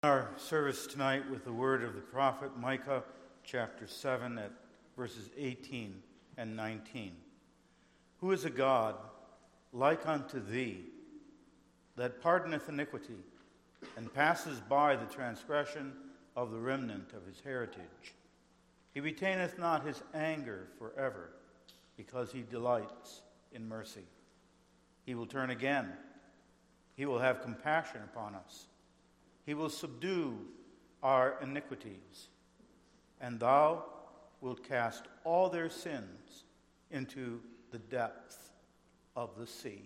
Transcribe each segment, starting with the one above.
Our service tonight with the word of the prophet Micah, chapter 7, at verses 18 and 19. Who is a God like unto thee, that pardoneth iniquity, and passes by the transgression of the remnant of his heritage? He retaineth not his anger forever, because he delights in mercy. He will turn again. He will have compassion upon us. He will subdue our iniquities, and thou wilt cast all their sins into the depth of the sea.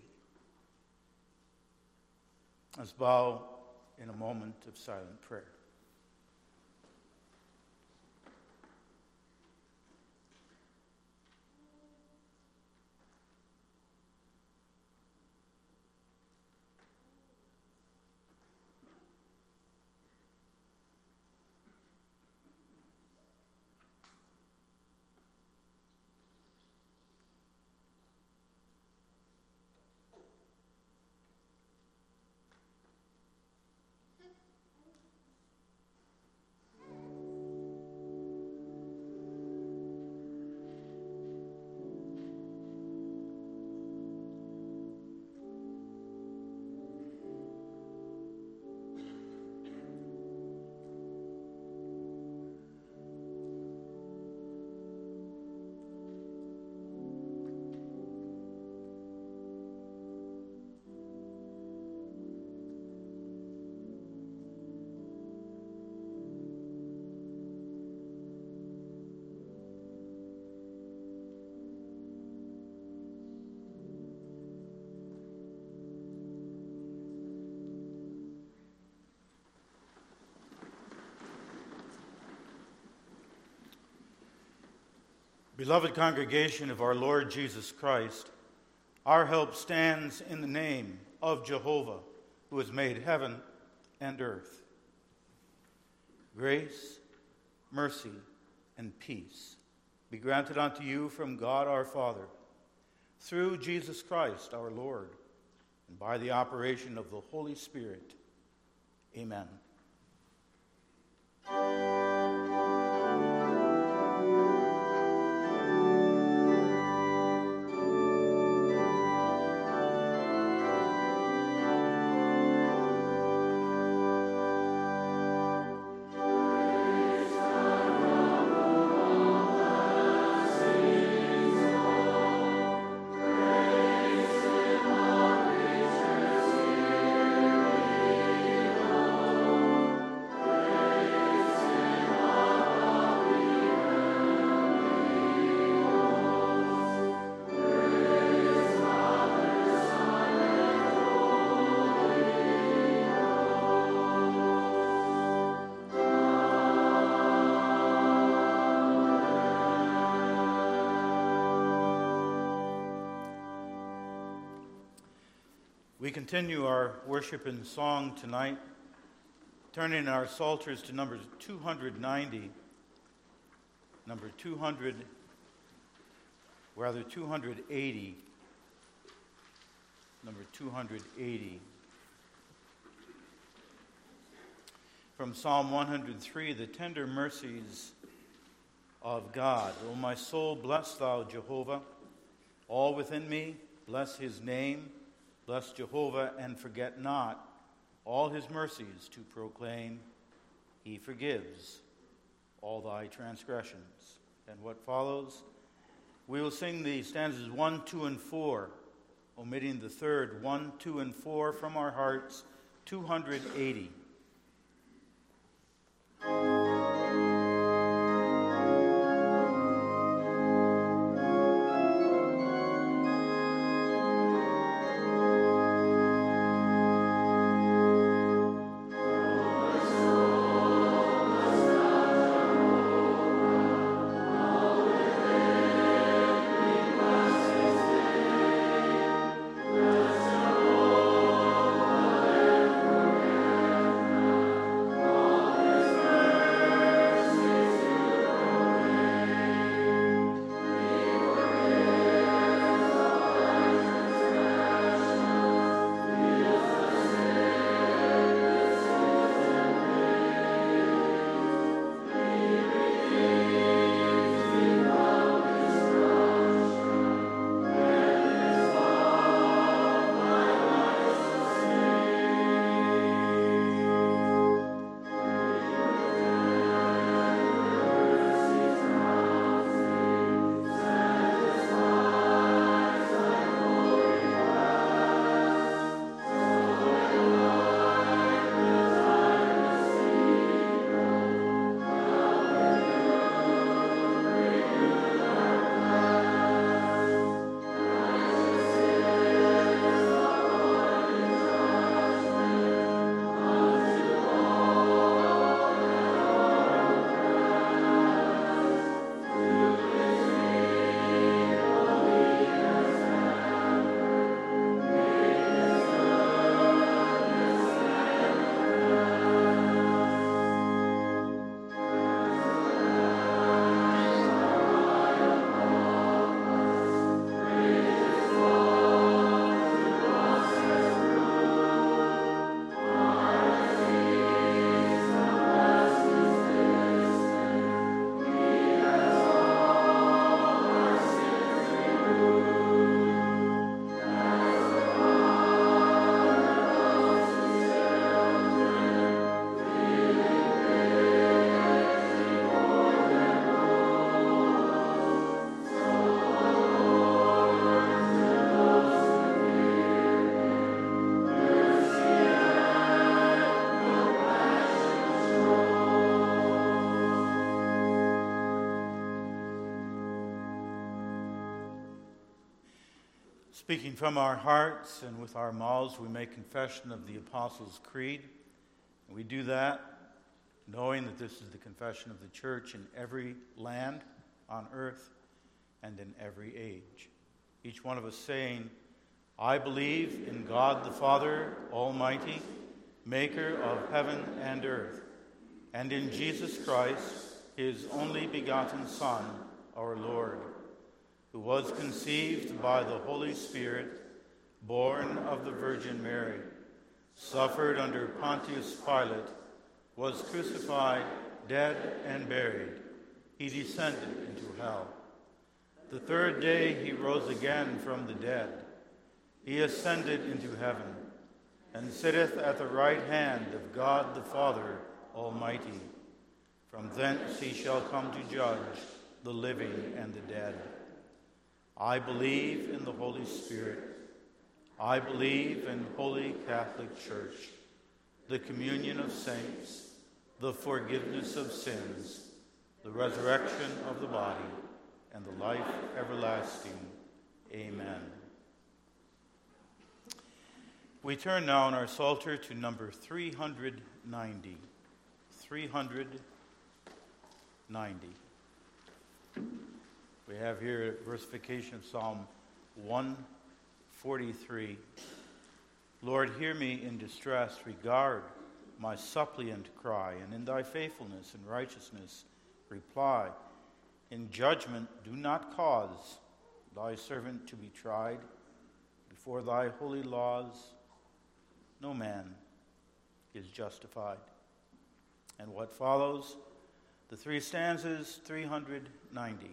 Let's bow in a moment of silent prayer. Beloved congregation of our Lord Jesus Christ, our help stands in the name of Jehovah, who has made heaven and earth. Grace, mercy, and peace be granted unto you from God our Father, through Jesus Christ our Lord, and by the operation of the Holy Spirit. Amen. We continue our worship in song tonight, turning our psalters to number 290, number 280, number 280. From Psalm 103, the tender mercies of God. O my soul, bless thou Jehovah. All within me, bless his name. Bless Jehovah, and forget not all his mercies to proclaim. He forgives all thy transgressions. And what follows? We will sing the stanzas 1, 2, and 4, omitting the third, 1, 2, and 4 from our hearts, 280. Speaking from our hearts and with our mouths, we make confession of the Apostles' Creed. And we do that knowing that this is the confession of the church in every land on earth and in every age. Each one of us saying, I believe in God the Father Almighty, maker of heaven and earth, and in Jesus Christ, his only begotten Son, our Lord, who was conceived by the Holy Spirit, born of the Virgin Mary, suffered under Pontius Pilate, was crucified, dead, and buried. He descended into hell. The third day he rose again from the dead. He ascended into heaven, and sitteth at the right hand of God the Father Almighty. From thence he shall come to judge the living and the dead. I believe in the Holy Spirit. I believe in Holy Catholic Church, the communion of saints, the forgiveness of sins, the resurrection of the body, and the life everlasting. Amen. We turn now in our Psalter to number 390. 390. We have here a versification of Psalm 143. Lord, hear me in distress, regard my suppliant cry, and in thy faithfulness and righteousness reply. In judgment do not cause thy servant to be tried. Before thy holy laws no man is justified. And what follows? The three stanzas, 390.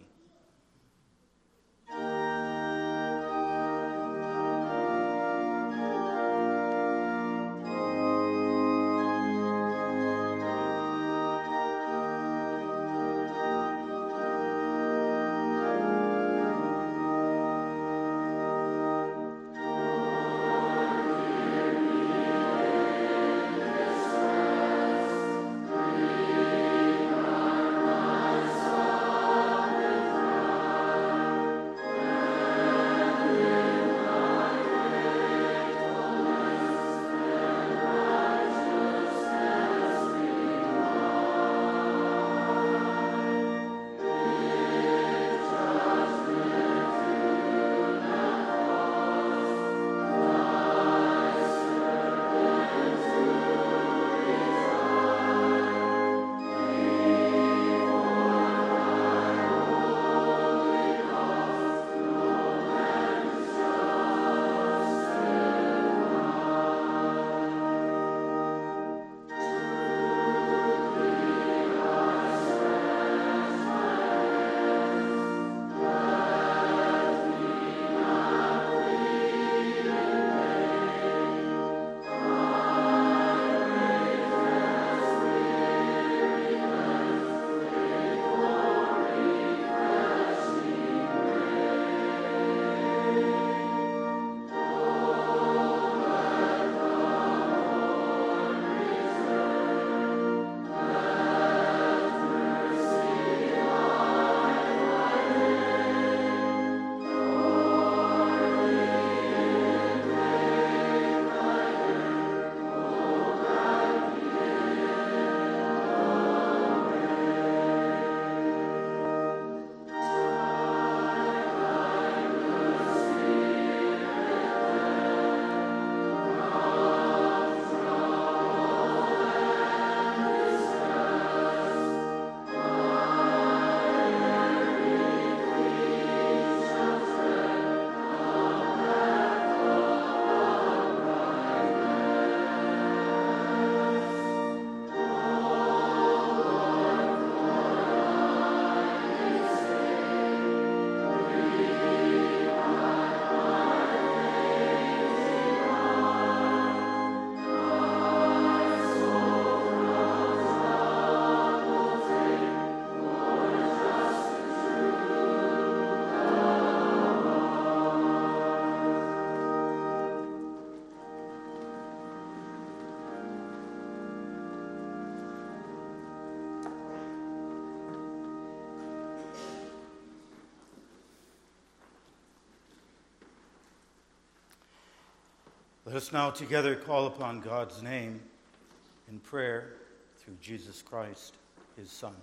Let us now together call upon God's name in prayer through Jesus Christ, his Son.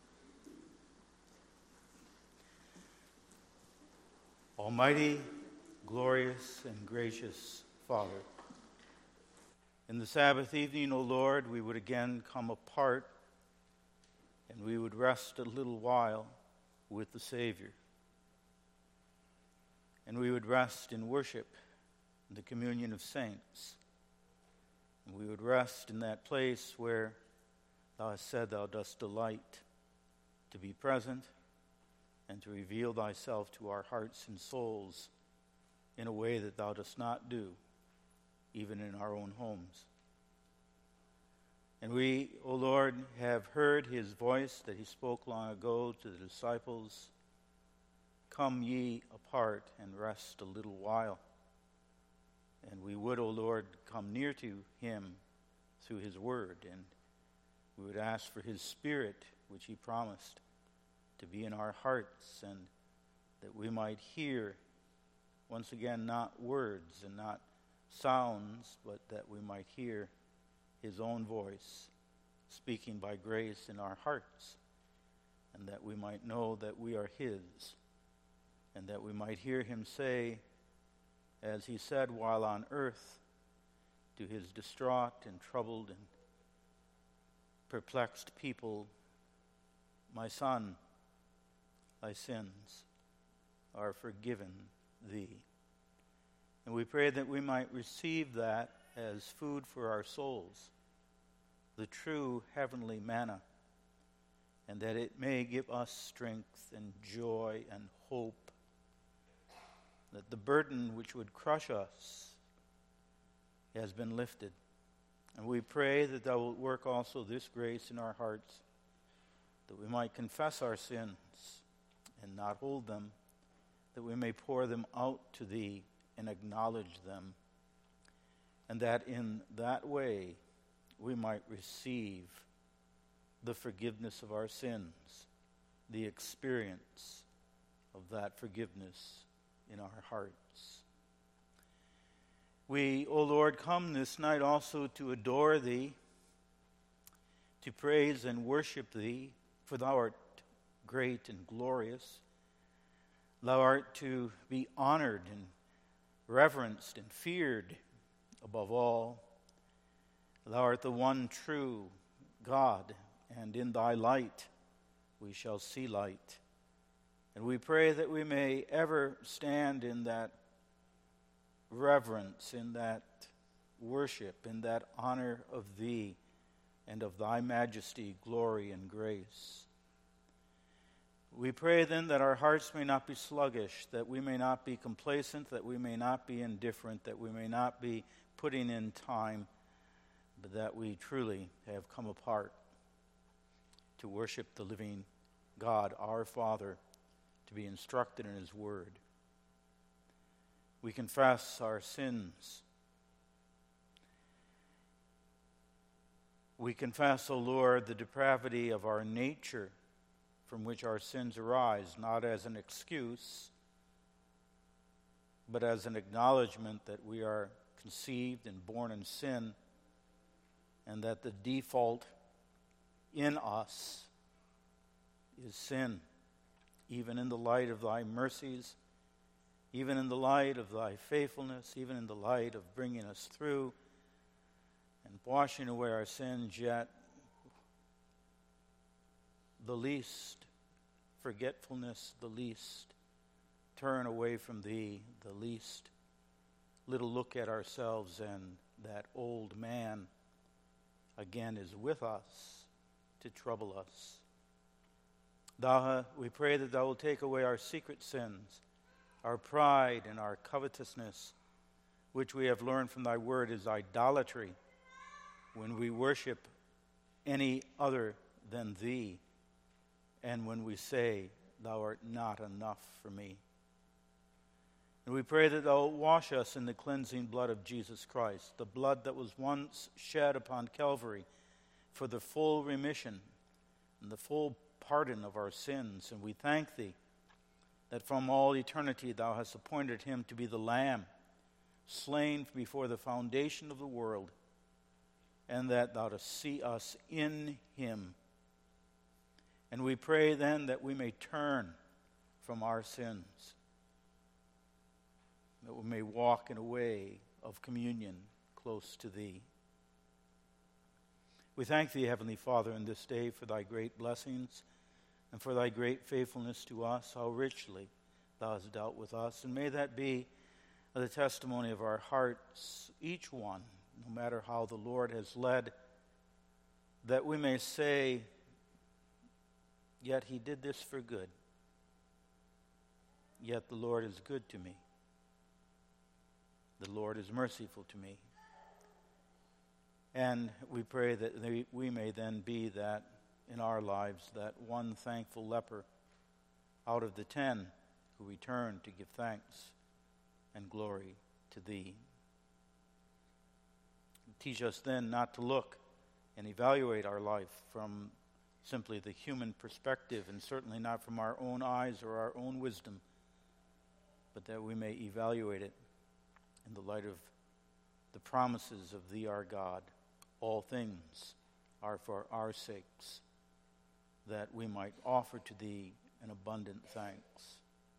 Almighty, glorious, and gracious Father, in the Sabbath evening, O Lord, we would again come apart and we would rest a little while with the Savior. And we would rest in worship, in the communion of saints. And we would rest in that place where thou hast said thou dost delight to be present and to reveal thyself to our hearts and souls in a way that thou dost not do, even in our own homes. And we, O Lord, have heard his voice that he spoke long ago to the disciples. Come ye apart and rest a little while. And we would, O Lord, come near to him through his word, and we would ask for his Spirit, which he promised, to be in our hearts, and that we might hear, once again, not words and not sounds, but that we might hear his own voice speaking by grace in our hearts, and that we might know that we are his, and that we might hear him say, as he said while on earth, to his distraught and troubled and perplexed people, my son, thy sins are forgiven thee. And we pray that we might receive that as food for our souls, the true heavenly manna, and that it may give us strength and joy and hope, that the burden which would crush us has been lifted. And we pray that thou wilt work also this grace in our hearts, that we might confess our sins and not hold them, that we may pour them out to thee and acknowledge them, and that in that way we might receive the forgiveness of our sins, the experience of that forgiveness in our hearts. We, O Lord, come this night also to adore thee, to praise and worship thee, for thou art great and glorious. Thou art to be honored and reverenced and feared above all. Thou art the one true God, and in thy light we shall see light. And we pray that we may ever stand in that reverence, in that worship, in that honor of thee and of thy majesty, glory, and grace. We pray then that our hearts may not be sluggish, that we may not be complacent, that we may not be indifferent, that we may not be putting in time, but that we truly have come apart to worship the living God, our Father, to be instructed in his word. We confess our sins. We confess, O Lord, the depravity of our nature from which our sins arise, not as an excuse, but as an acknowledgement that we are conceived and born in sin, and that the default in us is sin. Even in the light of thy mercies, even in the light of thy faithfulness, even in the light of bringing us through and washing away our sins, yet the least forgetfulness, the least turn away from thee, the least little look at ourselves, and that old man again is with us to trouble us. We pray that thou wilt take away our secret sins, our pride and our covetousness, which we have learned from thy word is idolatry, when we worship any other than thee, and when we say, thou art not enough for me. And we pray that thou wilt wash us in the cleansing blood of Jesus Christ, the blood that was once shed upon Calvary for the full remission and the full pardon of our sins. And we thank thee that from all eternity thou hast appointed him to be the Lamb, slain before the foundation of the world, and that thou dost see us in him. And we pray then that we may turn from our sins, that we may walk in a way of communion close to thee. We thank thee, Heavenly Father, in this day for thy great blessings and for thy great faithfulness to us, how richly thou hast dealt with us. And may that be the testimony of our hearts, each one, no matter how the Lord has led, that we may say, yet he did this for good. Yet the Lord is good to me. The Lord is merciful to me. And we pray that we may then be that in our lives, that one thankful leper out of the 10 who returned to give thanks and glory to thee. Teach us then not to look and evaluate our life from simply the human perspective, and certainly not from our own eyes or our own wisdom, but that we may evaluate it in the light of the promises of thee, our God. All things are for our sakes, that we might offer to thee an abundant thanks.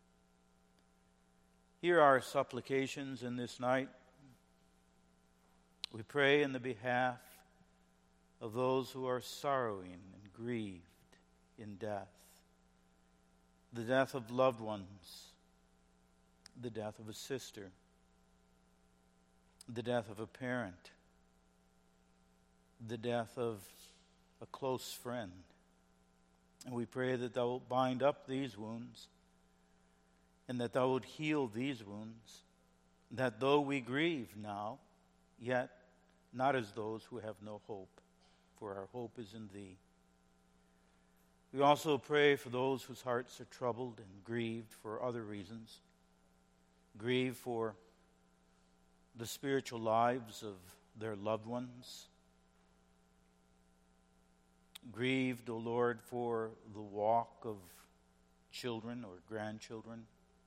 Hear our supplications in this night. We pray in the behalf of those who are sorrowing and grieved in death, the death of loved ones, the death of a sister, the death of a parent, the death of a close friend. And we pray that thou wilt bind up these wounds, and that thou wilt heal these wounds, that though we grieve now, yet not as those who have no hope, for our hope is in thee. We also pray for those whose hearts are troubled and grieved for other reasons. Grieve for the spiritual lives of their loved ones. Grieved, O Lord, for the walk of children or grandchildren.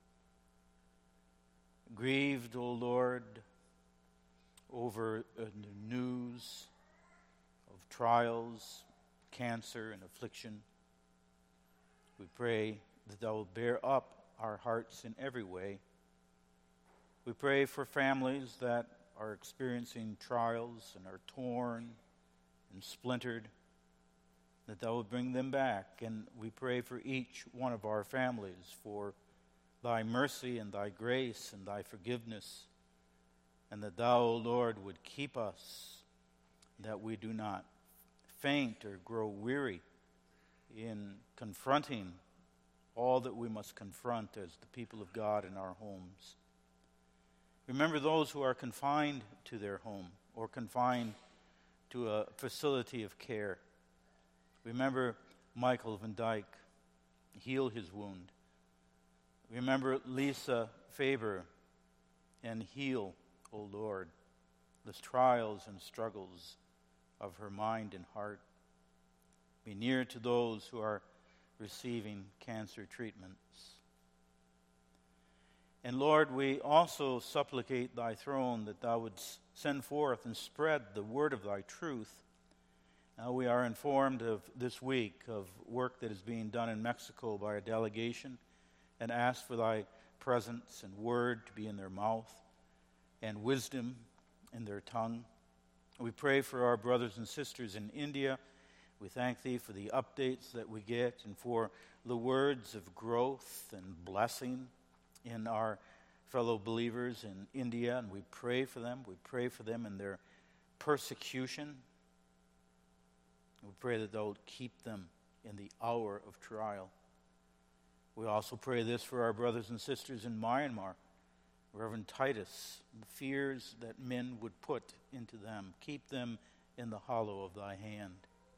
Grieved, O Lord, over the news of trials, cancer, and affliction. We pray that thou wilt bear up our hearts in every way. We pray for families that are experiencing trials and are torn and splintered, that thou wilt bring them back. And we pray for each one of our families for thy mercy and thy grace and thy forgiveness, and that thou, O Lord, would keep us, that we do not faint or grow weary in confronting all that we must confront as the people of God in our homes. Remember those who are confined to their home or confined to a facility of care. Remember Michael Van Dyke, heal his wound. Remember Lisa Faber, and heal, O Lord, the trials and struggles of her mind and heart. Be near to those who are receiving cancer treatments. And Lord, we also supplicate thy throne that thou wouldst send forth and spread the word of thy truth. Now we are informed of this week of work that is being done in Mexico by a delegation, and ask for thy presence and word to be in their mouth and wisdom in their tongue. We pray for our brothers and sisters in India. We thank thee for the updates that we get and for the words of growth and blessing in our fellow believers in India, and we pray for them. We pray for them in their persecution. We pray that thou wilt keep them in the hour of trial. We also pray this for our brothers and sisters in Myanmar, Reverend Titus, the fears that men would put into them. Keep them in the hollow of thy hand.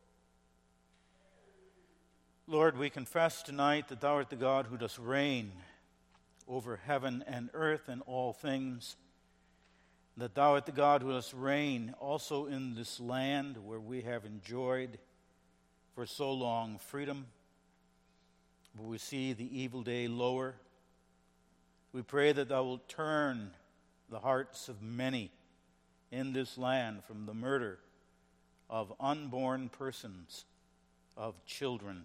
Lord, we confess tonight that thou art the God who dost reign over heaven and earth and all things, that thou art the God who dost reign also in this land where we have enjoyed for so long freedom, but we see the evil day lower. We pray that thou wilt turn the hearts of many in this land from the murder of unborn persons, of children.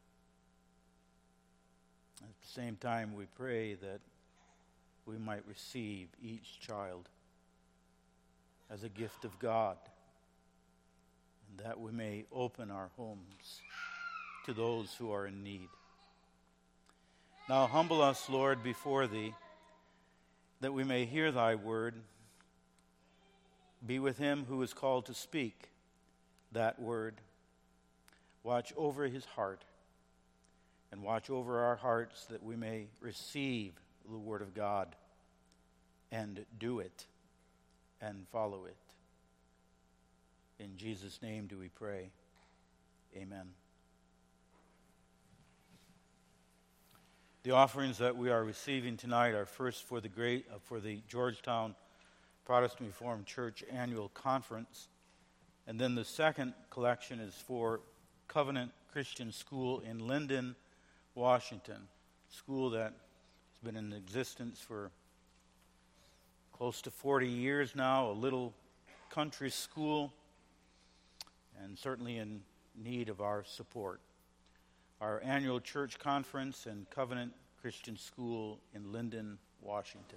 At the same time, we pray that we might receive each child as a gift of God, and that we may open our homes to those who are in need. Now humble us, Lord, before Thee, that we may hear Thy word. Be with him who is called to speak that word. Watch over his heart, and watch over our hearts, that we may receive the word of God and do it and follow it. In Jesus' name do we pray. Amen. The offerings that we are receiving tonight are first for the Georgetown Protestant Reformed Church Annual Conference, and then the second collection is for Covenant Christian School in Linden, Washington, a school that has been in existence for close to 40 years now, a little country school, and certainly in need of our support. Our annual church conference and Covenant Christian School in Linden, Washington.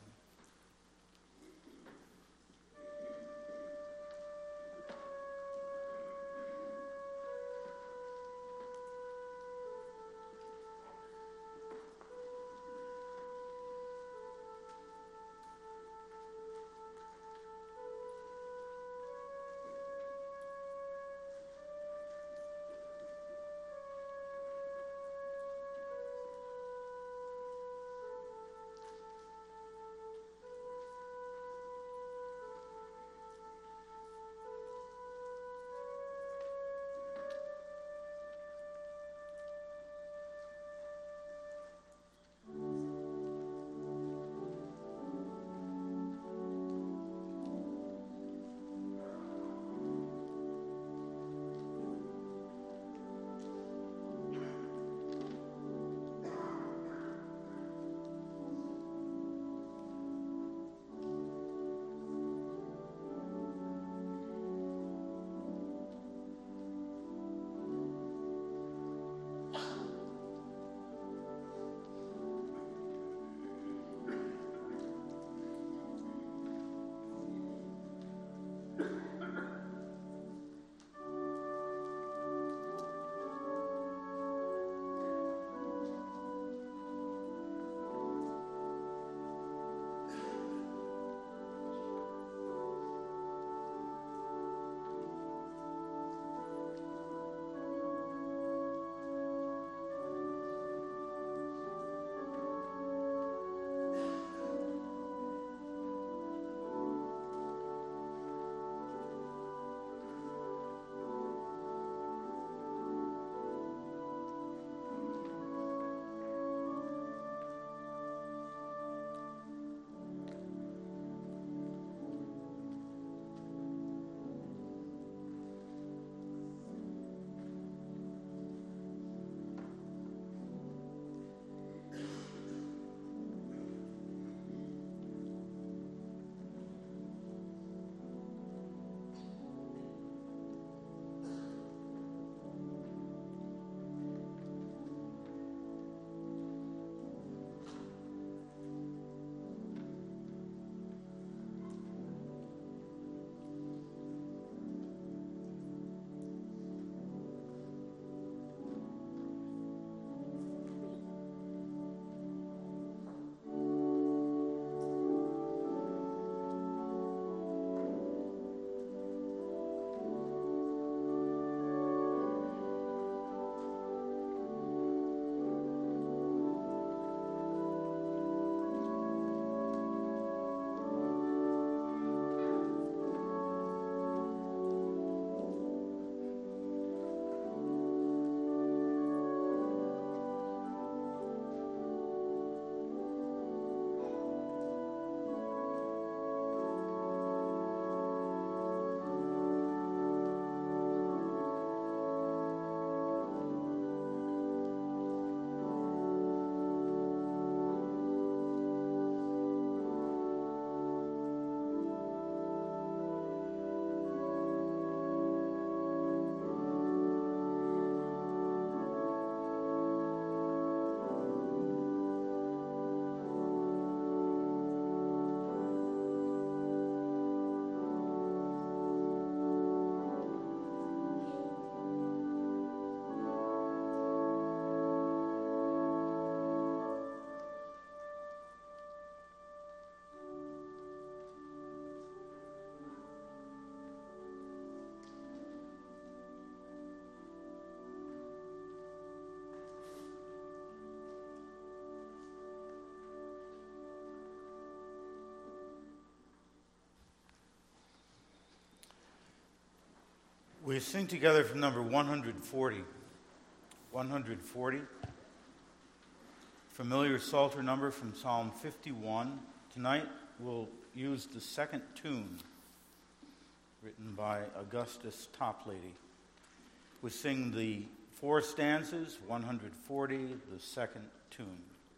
We sing together from number 140. 140. Familiar Psalter number from Psalm 51. Tonight we'll use the second tune, written by Augustus Toplady. We sing the 4 stanzas, 140, the second tune.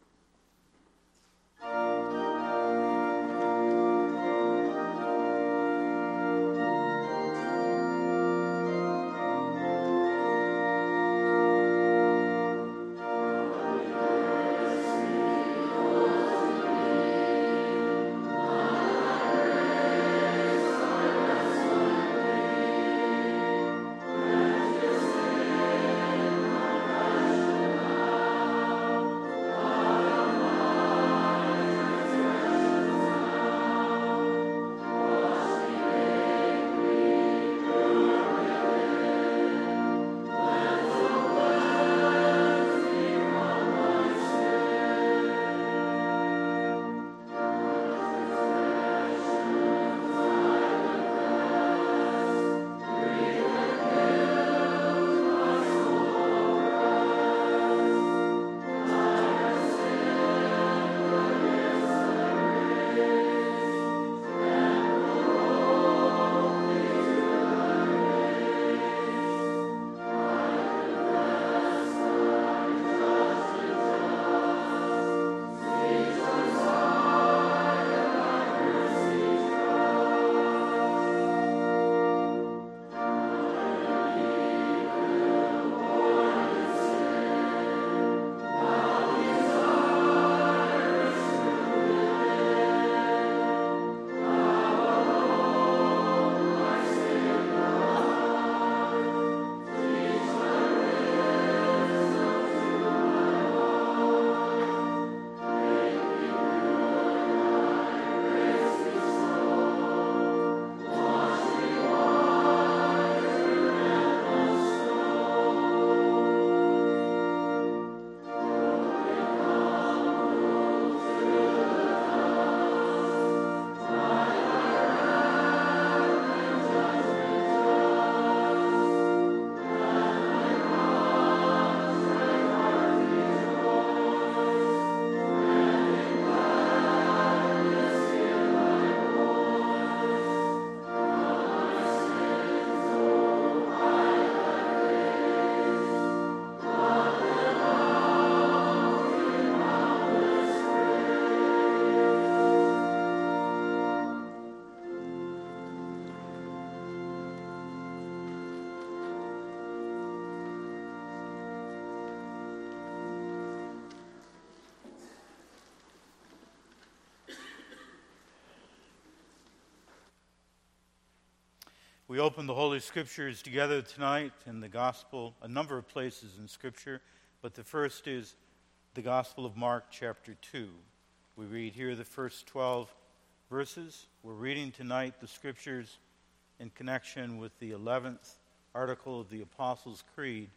We open the Holy Scriptures together tonight in the Gospel, a number of places in Scripture, but the first is the Gospel of Mark, chapter 2. We read here the first 12 verses. We're reading tonight the Scriptures in connection with the 11th article of the Apostles' Creed.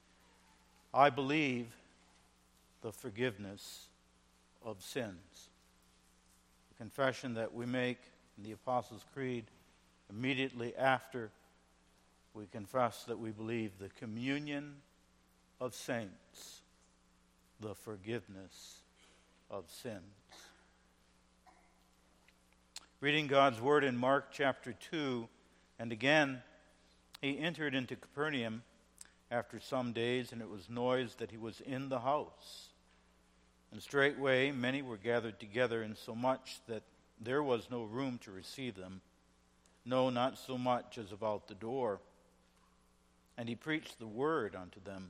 I believe the forgiveness of sins. The confession that we make in the Apostles' Creed immediately after we confess that we believe the communion of saints, the forgiveness of sins. Reading God's word in Mark chapter 2, and again, he entered into Capernaum after some days, and it was noised that he was in the house. And straightway many were gathered together, insomuch that there was no room to receive them. No, not so much as about the door. And he preached the word unto them.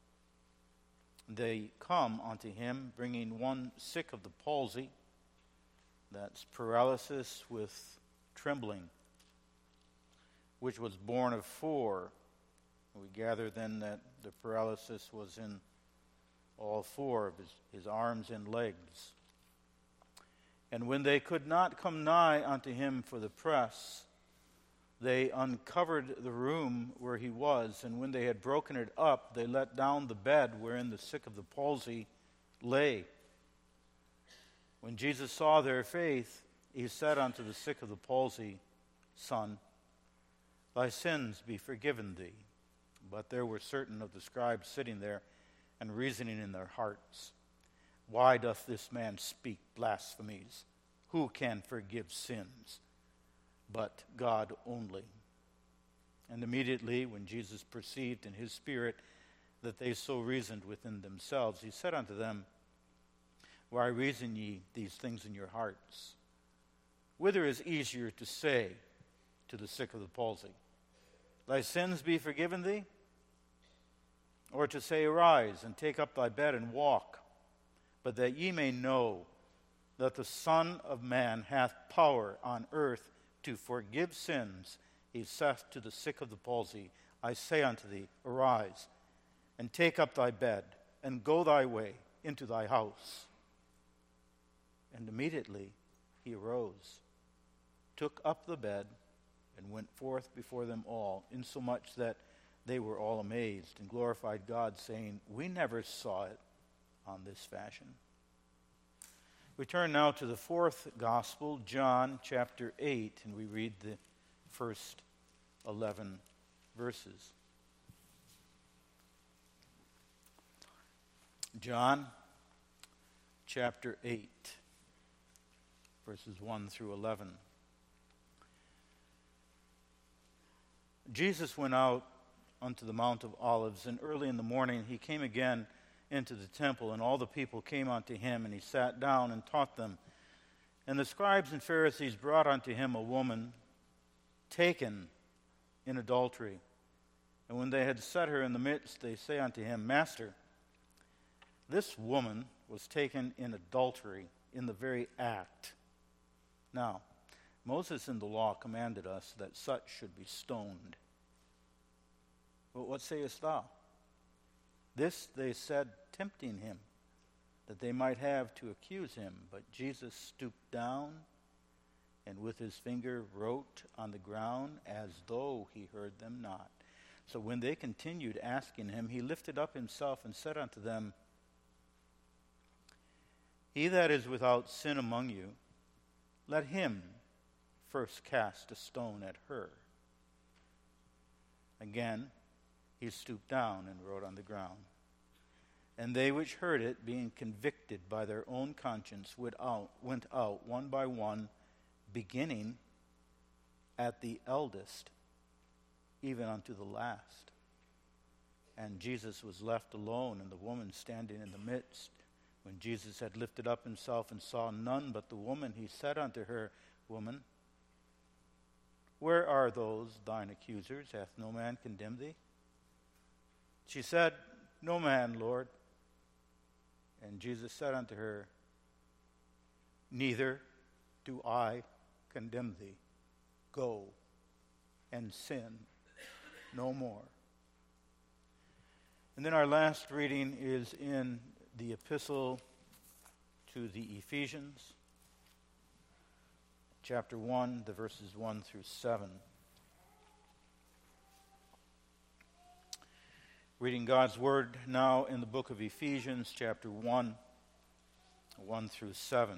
They come unto him, bringing one sick of the palsy, that's paralysis with trembling, which was born of 4. We gather then that the paralysis was in all 4 of his arms and legs. And when they could not come nigh unto him for the press, they uncovered the room where he was, and when they had broken it up, they let down the bed wherein the sick of the palsy lay. When Jesus saw their faith, he said unto the sick of the palsy, Son, Thy sins be forgiven thee. But there were certain of the scribes sitting there and reasoning in their hearts, Why doth this man speak blasphemies? Who can forgive sins but God only? And immediately when Jesus perceived in his spirit that they so reasoned within themselves, he said unto them, Why reason ye these things in your hearts? Whither is easier to say to the sick of the palsy, Thy sins be forgiven thee? Or to say, Arise, and take up thy bed and walk? But that ye may know that the Son of Man hath power on earth to forgive sins, he saith to the sick of the palsy, I say unto thee, Arise, and take up thy bed, and go thy way into thy house. And immediately he arose, took up the bed, and went forth before them all, insomuch that they were all amazed, and glorified God, saying, We never saw it on this fashion. We turn now to the fourth gospel, John chapter 8, and we read the first 11 verses. John chapter 8, verses 1 through 11. Jesus went out unto the Mount of Olives, and early in the morning he came again into the temple, and all the people came unto him, and he sat down and taught them. And the scribes and Pharisees brought unto him a woman taken in adultery. And when they had set her in the midst, they say unto him, Master, this woman was taken in adultery in the very act. Now, Moses in the law commanded us that such should be stoned. But what sayest thou? This they said, tempting him, that they might have to accuse him. But Jesus stooped down, and with his finger wrote on the ground, as though he heard them not. So when they continued asking him, he lifted up himself and said unto them, He that is without sin among you, let him first cast a stone at her. Again, he stooped down and wrote on the ground. And they which heard it, being convicted by their own conscience, went out one by one, beginning at the eldest, even unto the last. And Jesus was left alone, and the woman standing in the midst. When Jesus had lifted up himself and saw none but the woman, he said unto her, Woman, where are those thine accusers? Hath no man condemned thee? She said, No man, Lord. And Jesus said unto her, Neither do I condemn thee. Go and sin no more. And then our last reading is in the epistle to the Ephesians, chapter 1, the verses 1 through 7. Reading God's word now in the book of Ephesians, chapter 1, 1 through 7.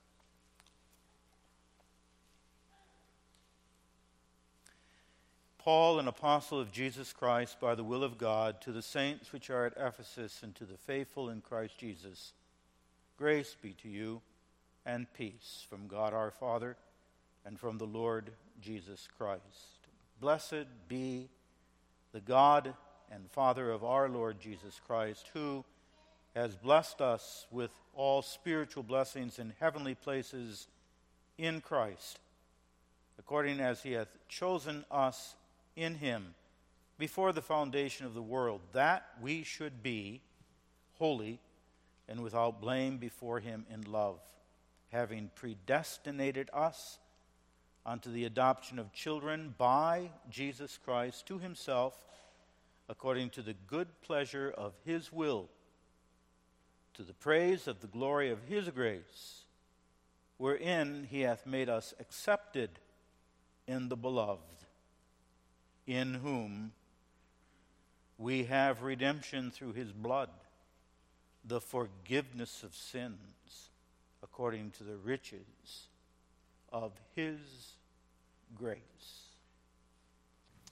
Paul, an apostle of Jesus Christ, by the will of God, to the saints which are at Ephesus, and to the faithful in Christ Jesus, grace be to you, and peace from God our Father, and from the Lord Jesus Christ. Blessed be the God and Father of our Lord Jesus Christ, who has blessed us with all spiritual blessings in heavenly places in Christ, according as he hath chosen us in him before the foundation of the world, that we should be holy and without blame before him in love, having predestinated us unto the adoption of children by Jesus Christ to himself, according to the good pleasure of his will, to the praise of the glory of his grace, wherein he hath made us accepted in the beloved, in whom we have redemption through his blood, the forgiveness of sins, according to the riches of his grace.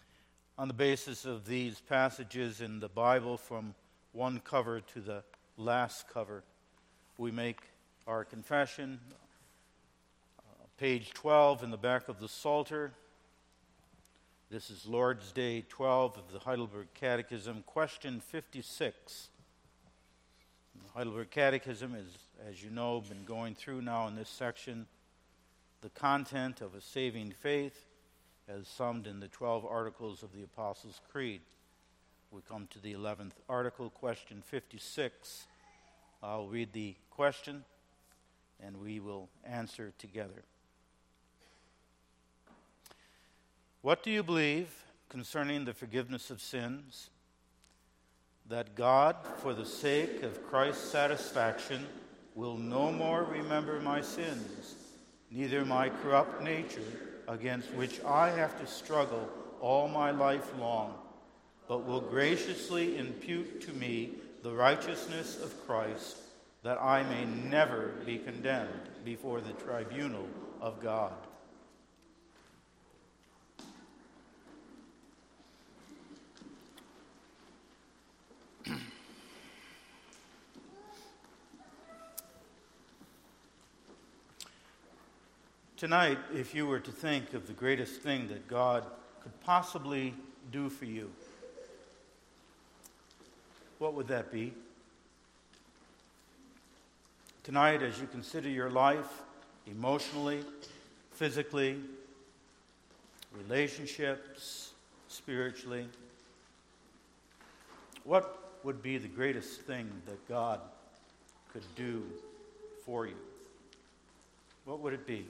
on the basis of these passages in the Bible from one cover to the last cover, we make our confession. Page 12 in the back of the Psalter. This is Lord's Day 12 of the Heidelberg Catechism, question 56. The Heidelberg Catechism is, as you know, been going through now in this section the content of a saving faith as summed in the 12 articles of the Apostles' Creed. We come to the 11th article, question 56. I'll read the question and we will answer together. What do you believe concerning the forgiveness of sins? That God, for the sake of Christ's satisfaction, will no more remember my sins, neither my corrupt nature, against which I have to struggle all my life long, but will graciously impute to me the righteousness of Christ, that I may never be condemned before the tribunal of God. Tonight, if you were to think of the greatest thing that God could possibly do for you, what would that be? Tonight, as you consider your life emotionally, physically, relationships, spiritually, what would be the greatest thing that God could do for you? What would it be?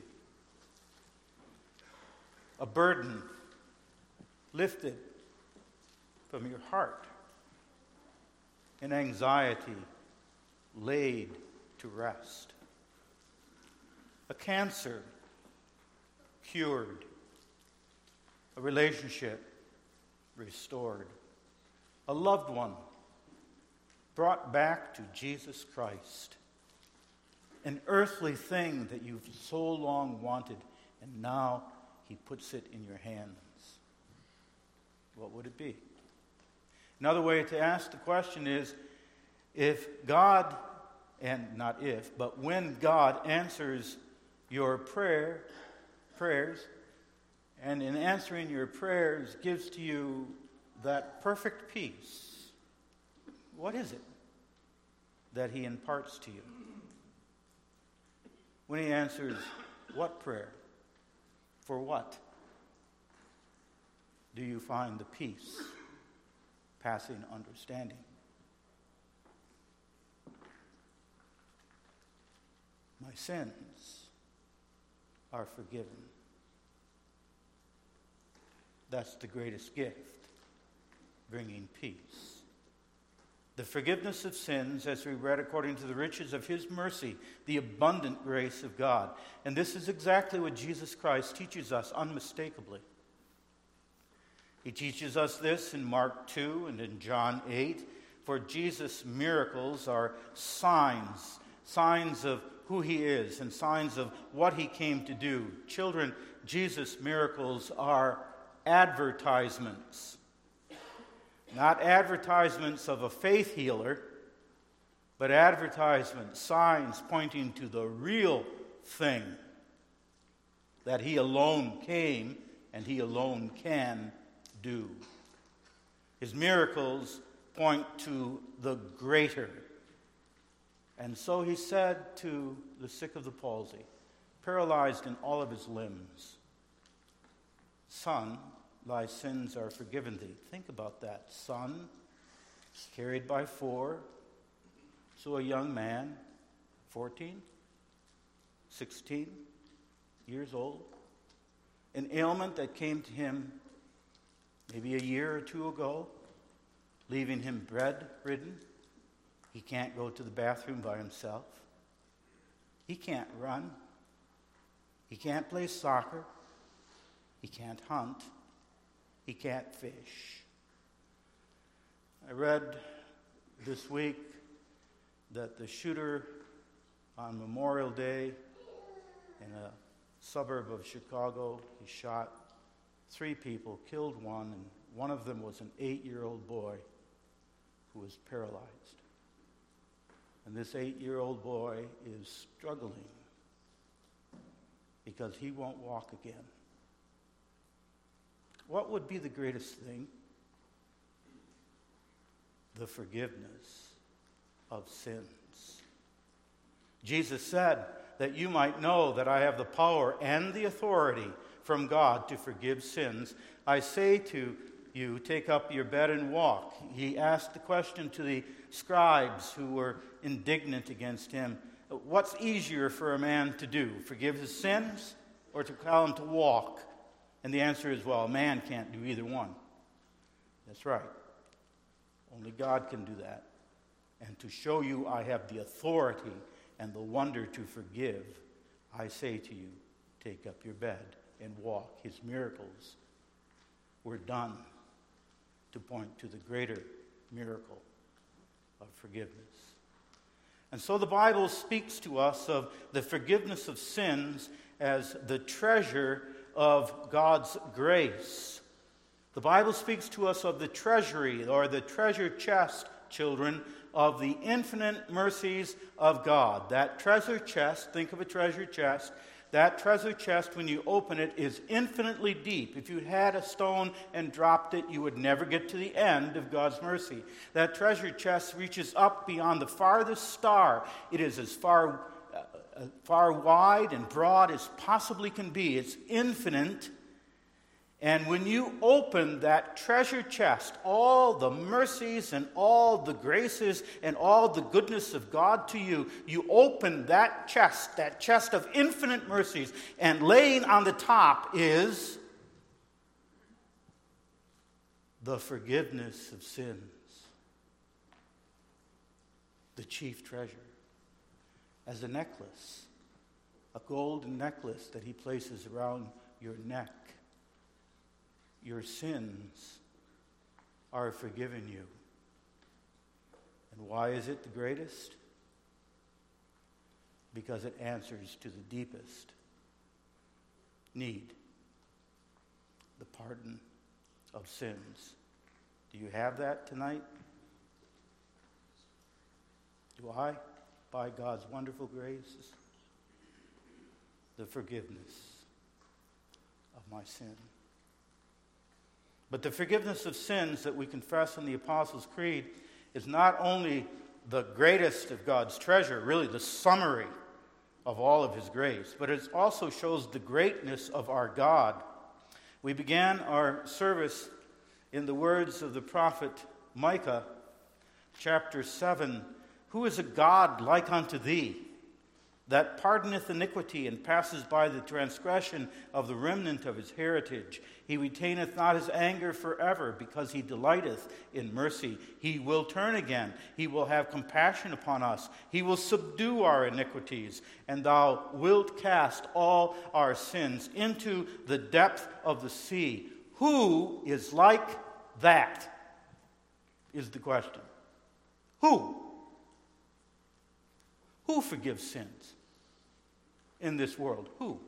A burden lifted from your heart, an anxiety laid to rest, a cancer cured, a relationship restored, a loved one brought back to Jesus Christ, an earthly thing that you've so long wanted, and now He puts it in your hands. What would it be? Another way to ask the question is, if God, and not if, but when God answers your prayers, and in answering your prayers gives to you that perfect peace, what is it that He imparts to you? When He answers what prayer? For what do you find the peace passing understanding? My sins are forgiven. That's the greatest gift, bringing peace. The forgiveness of sins, as we read, according to the riches of His mercy, the abundant grace of God. And this is exactly what Jesus Christ teaches us unmistakably. He teaches us this in Mark 2 and in John 8. For Jesus' miracles are signs of who He is and signs of what He came to do. Children, Jesus' miracles are advertisements. Not advertisements of a faith healer, but advertisements, signs pointing to the real thing that He alone came and He alone can do. His miracles point to the greater. And so He said to the sick of the palsy, paralyzed in all of his limbs, Son, thy sins are forgiven thee. Think about that. Son, carried by 4. So a young man, 14, 16 years old, an ailment that came to him maybe a year or two ago, leaving him bedridden. He can't go to the bathroom by himself. He can't run. He can't play soccer. He can't hunt. He can't fish. I read this week that the shooter on Memorial Day in a suburb of Chicago, he shot 3 people, killed 1 and one of them was an 8-year-old boy who was paralyzed. And this 8-year-old boy is struggling because he won't walk again. What would be the greatest thing? The forgiveness of sins. Jesus said that you might know that I have the power and the authority from God to forgive sins. I say to you, take up your bed and walk. He asked the question to the scribes who were indignant against him. What's easier for a man to do? Forgive his sins or to tell him to walk? And the answer is, well, a man can't do either one. That's right. Only God can do that. And to show you I have the authority and the wonder to forgive, I say to you, take up your bed and walk. His miracles were done to point to the greater miracle of forgiveness. And so the Bible speaks to us of the forgiveness of sins as the treasure of God's grace. The Bible speaks to us of the treasury or the treasure chest, children, of the infinite mercies of God. That treasure chest, think of a treasure chest, that treasure chest, when you open it, is infinitely deep. If you had a stone and dropped it, you would never get to the end of God's mercy. That treasure chest reaches up beyond the farthest star. It is as far wide and broad as possibly can be. It's infinite. And when you open that treasure chest, all the mercies and all the graces and all the goodness of God to you, you open that chest of infinite mercies, and laying on the top is the forgiveness of sins, the chief treasure, as a necklace, a golden necklace that he places around your neck. Your sins are forgiven you. And why is it the greatest? Because it answers to the deepest need, the pardon of sins. Do you have that tonight? Do I, by God's wonderful grace, the forgiveness of my sin? But the forgiveness of sins that we confess in the Apostles' Creed is not only the greatest of God's treasure, really the summary of all of his grace, but it also shows the greatness of our God. We began our service in the words of the prophet Micah, chapter 7, "Who is a God like unto thee, that pardoneth iniquity and passes by the transgression of the remnant of his heritage? He retaineth not his anger forever, because he delighteth in mercy. He will turn again. He will have compassion upon us. He will subdue our iniquities, and thou wilt cast all our sins into the depth of the sea." Who is like that? Is the question. Who? Who forgives sins in this world? Who?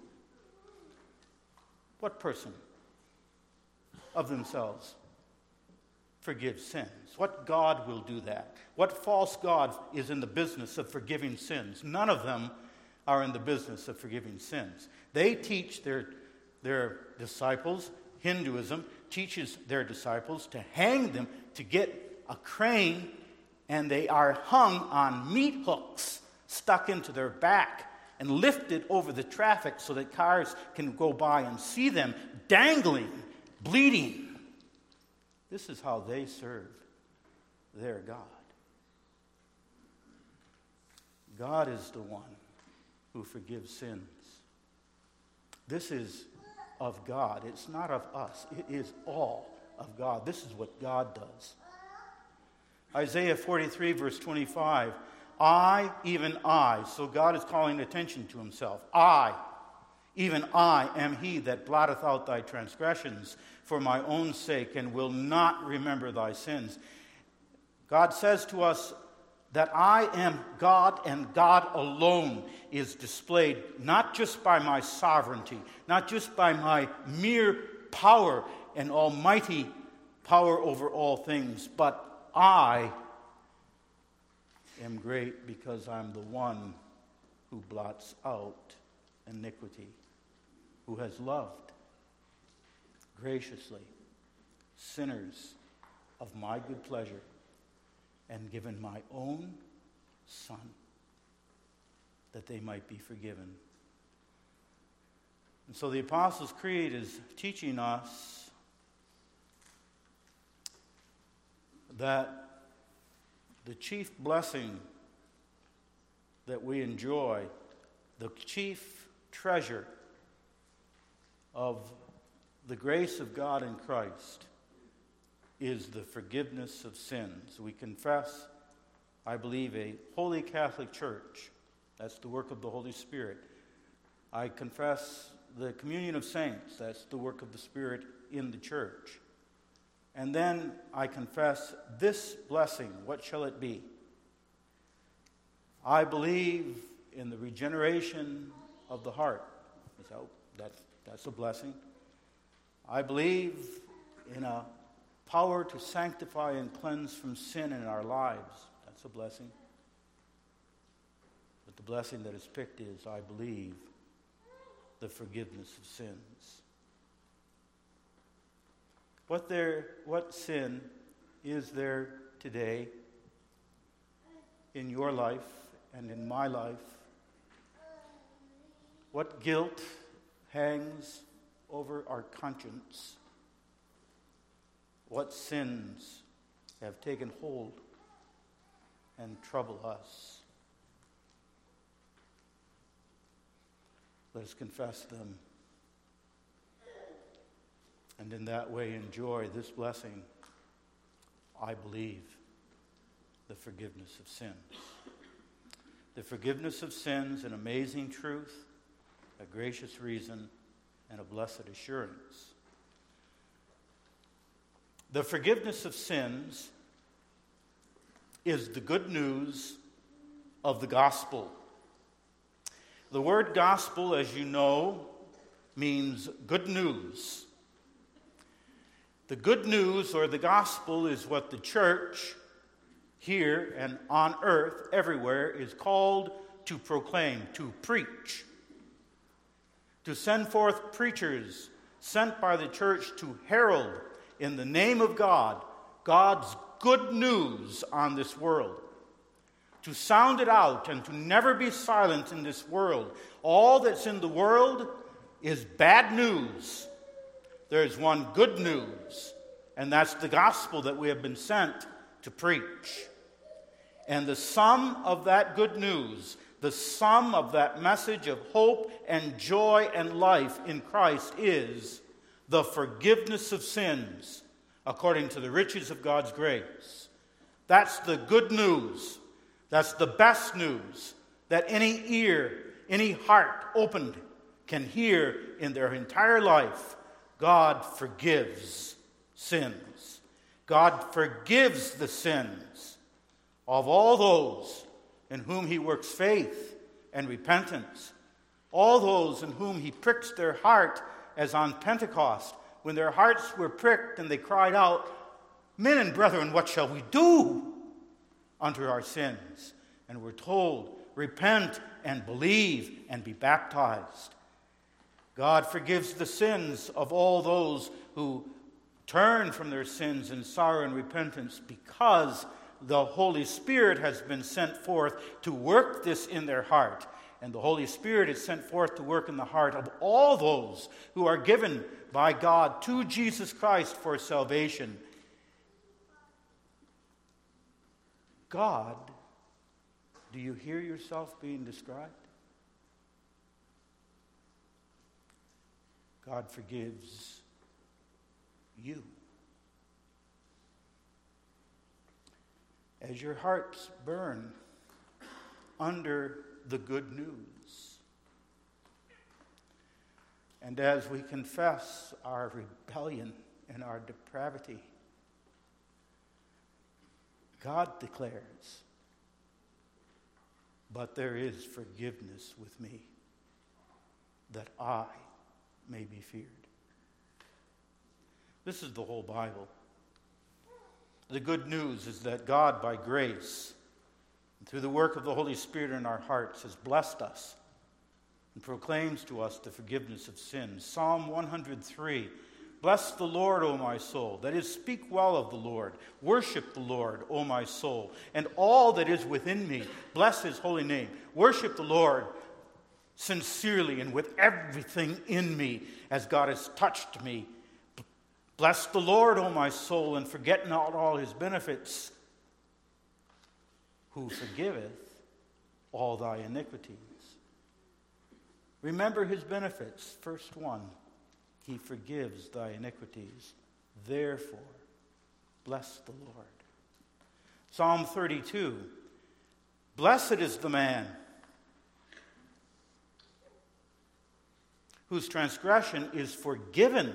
What person of themselves forgives sins? What God will do that? What false god is in the business of forgiving sins? None of them are in the business of forgiving sins. They teach their disciples, Hinduism teaches their disciples to hang them, to get a crane, and they are hung on meat hooks stuck into their back and lifted over the traffic so that cars can go by and see them dangling, bleeding. This is how they serve their God. God is the one who forgives sins. This is of God. It's not of us. It is all of God. This is what God does. Isaiah 43, verse 25, I, even I. So God is calling attention to himself. I, even I, am he that blotteth out thy transgressions for my own sake, and will not remember thy sins. God says to us that I am God, and God alone is displayed not just by my sovereignty, not just by my mere power and almighty power over all things, but I am great because I'm the one who blots out iniquity, who has loved graciously sinners of my good pleasure and given my own Son that they might be forgiven. And so the Apostles' Creed is teaching us that the chief blessing that we enjoy, the chief treasure of the grace of God in Christ, is the forgiveness of sins. We confess, I believe, a holy Catholic Church. That's the work of the Holy Spirit. I confess the communion of saints. That's the work of the Spirit in the church. And then I confess this blessing. What shall it be? I believe in the regeneration of the heart. So that's a blessing. I believe in a power to sanctify and cleanse from sin in our lives. That's a blessing. But the blessing that is picked is, I believe, the forgiveness of sins. What sin is there today in your life and in my life? What guilt hangs over our conscience? What sins have taken hold and trouble us? Let us confess them, and in that way enjoy this blessing. I believe the forgiveness of sins. The forgiveness of sins, an amazing truth, a gracious reason, and a blessed assurance. The forgiveness of sins is the good news of the gospel. The word gospel, as you know, means good news. The good news, or the gospel, is what the church here and on earth, everywhere, is called to proclaim, to preach. To send forth preachers sent by the church to herald in the name of God, God's good news on this world. To sound it out and to never be silent in this world. All that's in the world is bad news. There's one good news, and that's the gospel that we have been sent to preach. And the sum of that good news, the sum of that message of hope and joy and life in Christ is the forgiveness of sins according to the riches of God's grace. That's the good news. That's the best news that any ear, any heart opened can hear in their entire life. God forgives sins. God forgives the sins of all those in whom he works faith and repentance. All those in whom he pricks their heart, as on Pentecost, when their hearts were pricked and they cried out, "Men and brethren, what shall we do unto our sins?" And we're told, repent and believe and be baptized. God forgives the sins of all those who turn from their sins in sorrow and repentance, because the Holy Spirit has been sent forth to work this in their heart. And the Holy Spirit is sent forth to work in the heart of all those who are given by God to Jesus Christ for salvation. God, do you hear yourself being described? God forgives you. As your hearts burn under the good news, and as we confess our rebellion and our depravity, God declares, "But there is forgiveness with me, that I may be feared." This is the whole Bible. The good news is that God, by grace, and through the work of the Holy Spirit in our hearts, has blessed us and proclaims to us the forgiveness of sins. Psalm 103, bless the Lord, O my soul. That is, speak well of the Lord. Worship the Lord, O my soul. And all that is within me, bless his holy name. Worship the Lord sincerely and with everything in me, as God has touched me. Bless the Lord, O my soul, and forget not all his benefits, who forgiveth all thy iniquities. Remember his benefits. First one, he forgives thy iniquities. Therefore, bless the Lord. Psalm 32, blessed is the man whose transgression is forgiven,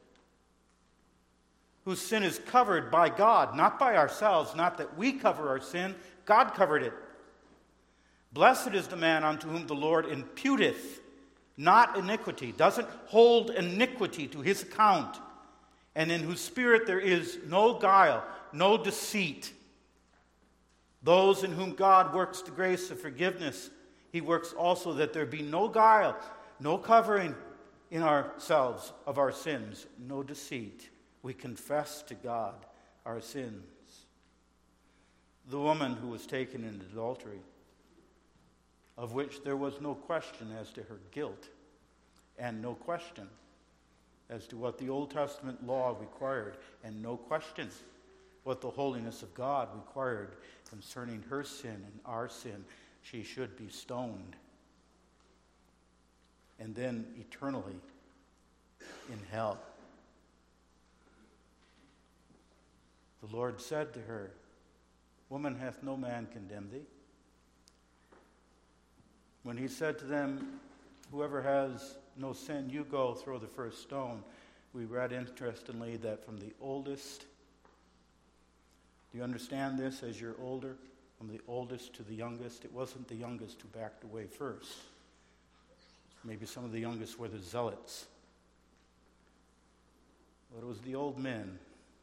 whose sin is covered by God, not by ourselves, not that we cover our sin. God covered it. Blessed is the man unto whom the Lord imputeth not iniquity, doesn't hold iniquity to his account, and in whose spirit there is no guile, no deceit. Those in whom God works the grace of forgiveness, he works also that there be no guile, no covering in ourselves of our sins, no deceit. We confess to God our sins. The woman who was taken in adultery, of which there was no question as to her guilt, and no question as to what the Old Testament law required, and no question what the holiness of God required concerning her sin and our sin. She should be stoned, and then eternally in hell. The Lord said to her, woman, hath no man condemned thee? When he said to them, whoever has no sin, you go throw the first stone, we read interestingly that from the oldest, do you understand this as you're older? From the oldest to the youngest, it wasn't the youngest who backed away first. Maybe some of the youngest were the zealots. But it was the old men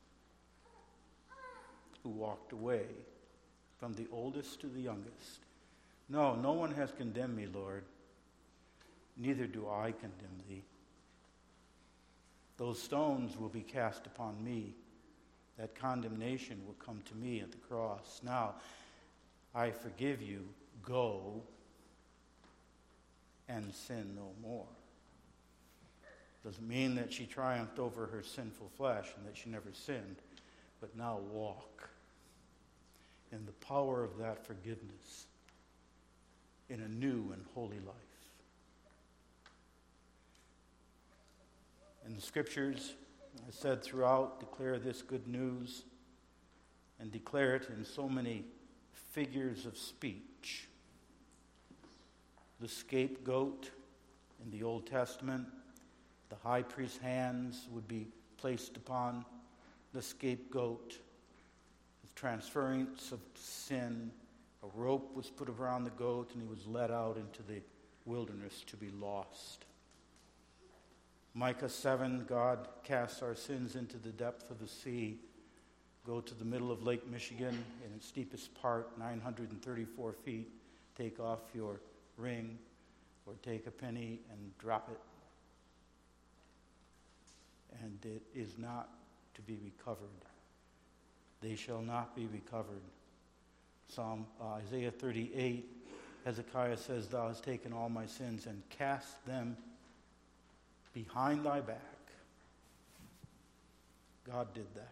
who walked away, from the oldest to the youngest. No, no one has condemned me, Lord. Neither do I condemn thee. Those stones will be cast upon me. That condemnation will come to me at the cross. Now, I forgive you. Go and sin no more. Doesn't mean that she triumphed over her sinful flesh and that she never sinned, but now walk in the power of that forgiveness in a new and holy life. And the scriptures, I said throughout, declare this good news and declare it in so many figures of speech. The scapegoat in the Old Testament, the high priest's hands would be placed upon the scapegoat. The transference of sin, a rope was put around the goat, and he was led out into the wilderness to be lost. Micah 7, God casts our sins into the depth of the sea. Go to the middle of Lake Michigan in its steepest part, 934 feet. Take off your ring or take a penny and drop it. And it is not to be recovered. They shall not be recovered. Isaiah 38, Hezekiah says, thou hast taken all my sins and cast them behind thy back. God did that.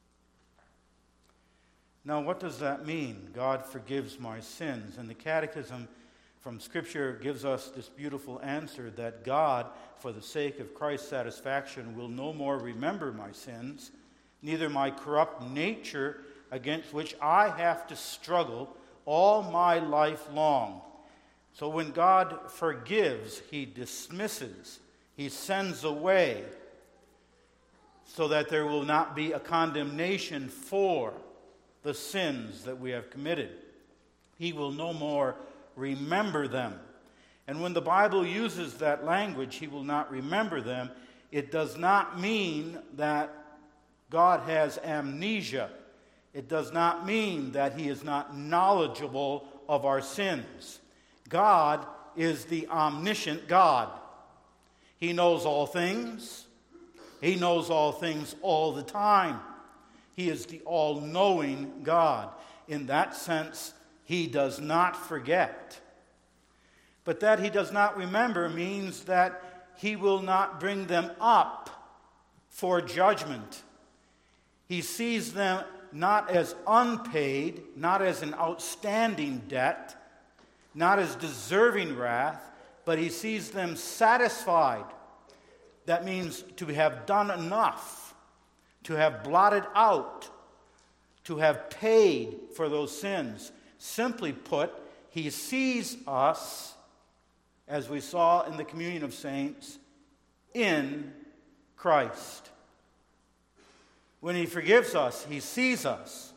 Now, what does that mean? God forgives my sins. And the Catechism from Scripture gives us this beautiful answer that God, for the sake of Christ's satisfaction, will no more remember my sins, neither my corrupt nature against which I have to struggle all my life long. So when God forgives, he dismisses, he sends away, so that there will not be a condemnation for the sins that we have committed. He will no more remember them. And when the Bible uses that language, he will not remember them, it does not mean that God has amnesia. It does not mean that he is not knowledgeable of our sins. God is the omniscient God. He knows all things. He knows all things all the time. He is the all-knowing God. In that sense, he does not forget. But that he does not remember means that he will not bring them up for judgment. He sees them not as unpaid, not as an outstanding debt, not as deserving wrath, but he sees them satisfied. That means to have done enough, to have blotted out, to have paid for those sins. Simply put, he sees us, as we saw in the communion of saints, in Christ. When he forgives us, he sees us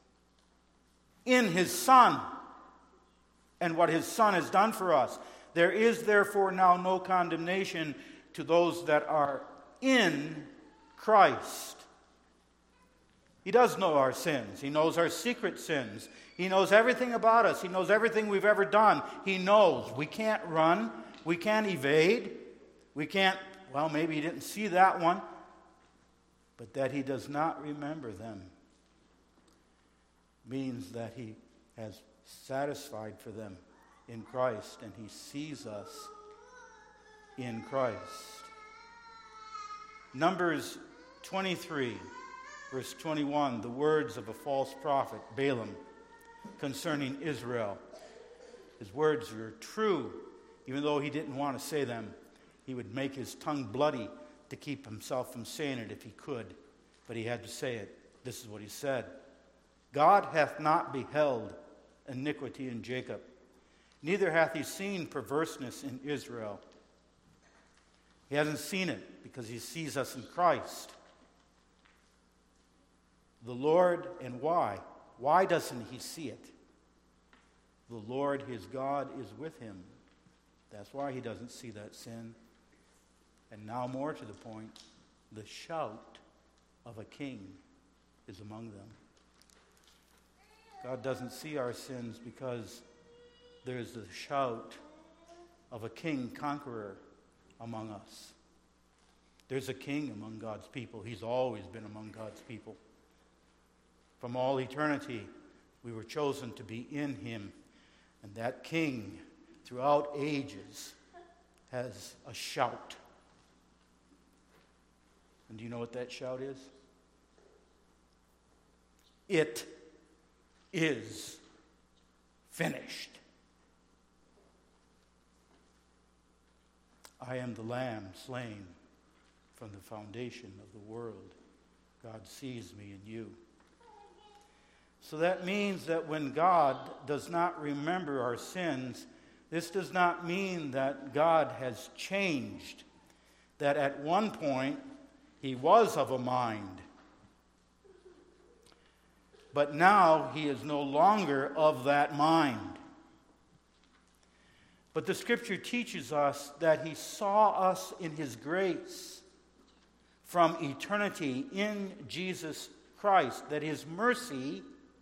in his Son and what his Son has done for us. There is therefore now no condemnation to those that are in Christ. He does know our sins. He knows our secret sins. He knows everything about us. He knows everything we've ever done. He knows. We can't run. We can't evade. We can't, well, maybe he didn't see that one. But that he does not remember them means that he has satisfied for them in Christ, and he sees us in Christ. Numbers 23, verse 21, the words of a false prophet, Balaam, concerning Israel. His words were true, even though he didn't want to say them. He would make his tongue bloody to keep himself from saying it if he could, but he had to say it. This is what he said. God hath not beheld iniquity in Jacob, neither hath he seen perverseness in Israel. He hasn't seen it because he sees us in Christ. The Lord, and why? Why doesn't he see it? The Lord, his God, is with him. That's why he doesn't see that sin. And now more to the point, the shout of a king is among them. God doesn't see our sins because there's the shout of a king conqueror among us. There's a king among God's people. He's always been among God's people. From all eternity, we were chosen to be in him. And that king, throughout ages, has a shout. And do you know what that shout is? It is finished. I am the Lamb slain from the foundation of the world. God sees me in you. So that means that when God does not remember our sins, this does not mean that God has changed. That at one point he was of a mind. But now he is no longer of that mind. But the Scripture teaches us that he saw us in his grace from eternity in Jesus Christ, that his mercy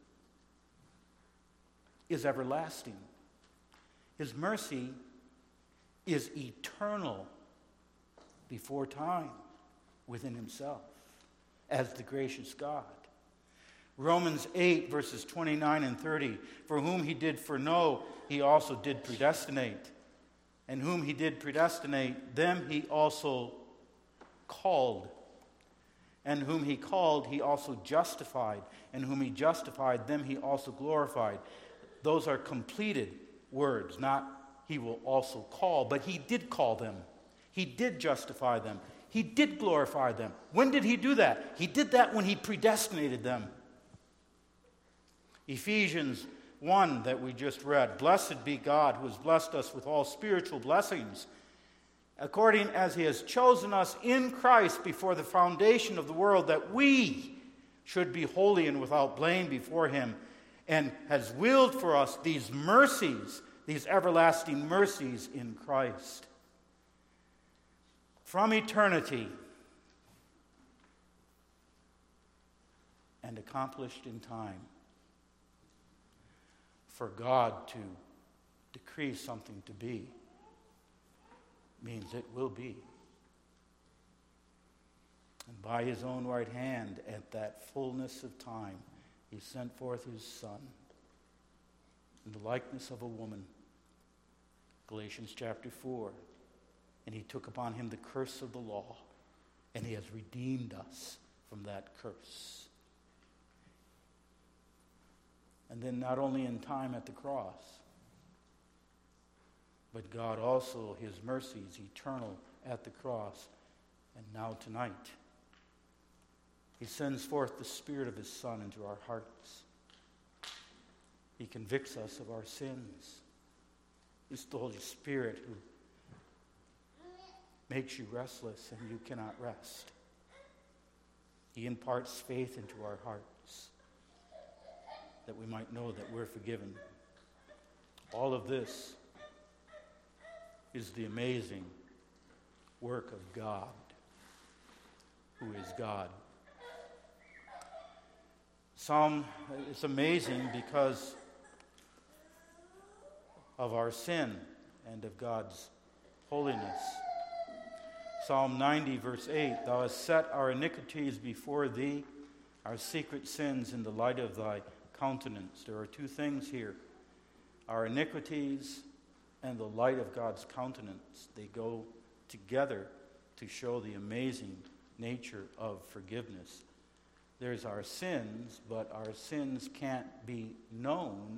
is everlasting. His mercy is eternal before time within himself as the gracious God. Romans 8, verses 29 and 30. For whom he did foreknow, he also did predestinate. And whom he did predestinate, them he also called. And whom he called, he also justified. And whom he justified, them he also glorified. Those are completed words, not he will also call, but he did call them. He did justify them. He did glorify them. When did he do that? He did that when he predestinated them. Ephesians 1 that we just read. Blessed be God who has blessed us with all spiritual blessings, according as he has chosen us in Christ before the foundation of the world, that we should be holy and without blame before him, and has willed for us these mercies, these everlasting mercies in Christ. From eternity and accomplished in time. For God to decree something to be means it will be. And by his own right hand, at that fullness of time, he sent forth his Son in the likeness of a woman. Galatians chapter 4. And he took upon him the curse of the law, and he has redeemed us from that curse. And then not only in time at the cross, but God also, his mercies, eternal at the cross, and now tonight. He sends forth the Spirit of his Son into our hearts. He convicts us of our sins. It's the Holy Spirit who makes you restless and you cannot rest. He imparts faith into our hearts that we might know that we're forgiven. All of this is the amazing work of God, who is God. It's amazing because of our sin and of God's holiness. Psalm 90, verse 8, Thou hast set our iniquities before thee, our secret sins in the light of thy countenance. There are two things here. Our iniquities and the light of God's countenance. They go together to show the amazing nature of forgiveness. There's our sins, but our sins can't be known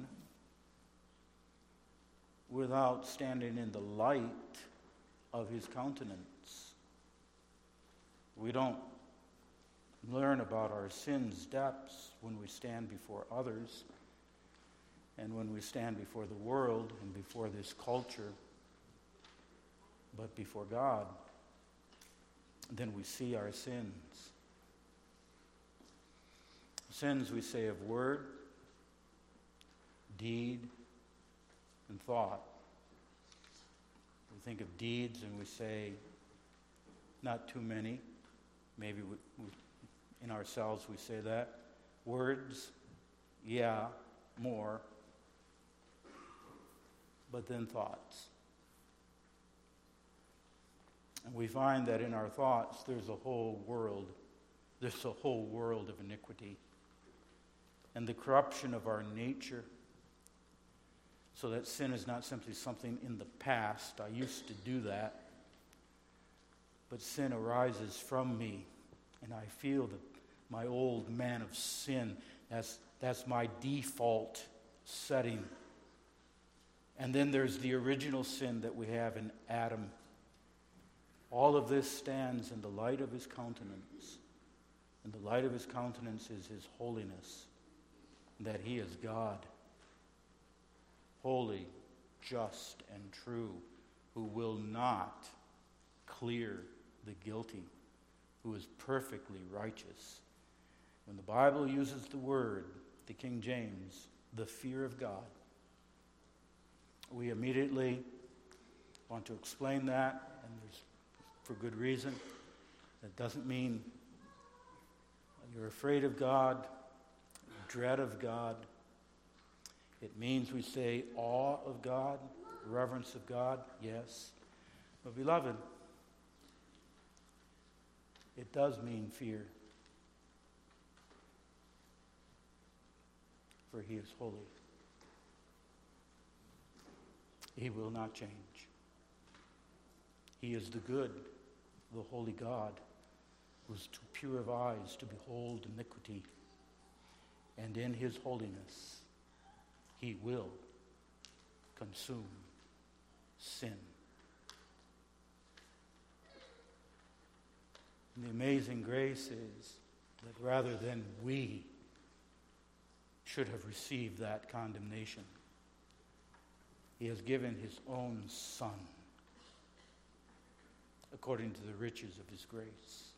without standing in the light of his countenance. We don't learn about our sins' depths when we stand before others and when we stand before the world and before this culture, but before God. Then we see our sins. Sins, we say, of word, deed, and thought. We think of deeds and we say, not too many. Maybe in ourselves we say that. Words, yeah, more. But then thoughts. And we find that in our thoughts there's a whole world of iniquity. And the corruption of our nature, so that sin is not simply something in the past. I used to do that. But sin arises from me, and I feel that my old man of sin, that's my default setting. And then there's the original sin that we have in Adam. All of this stands in the light of his countenance. And the light of his countenance is his holiness, that he is God, holy, just, and true, who will not clear the guilty, who is perfectly righteous. When the Bible uses the word, the King James, the fear of God, we immediately want to explain that, and there's for good reason. That doesn't mean you're afraid of God, dread of God. It means we say awe of God, reverence of God, yes. But beloved, it does mean fear. For he is holy. He will not change. He is the good, the holy God, who is too pure of eyes to behold iniquity. And in his holiness, he will consume sin. And the amazing grace is that rather than we should have received that condemnation, he has given his own Son according to the riches of his grace.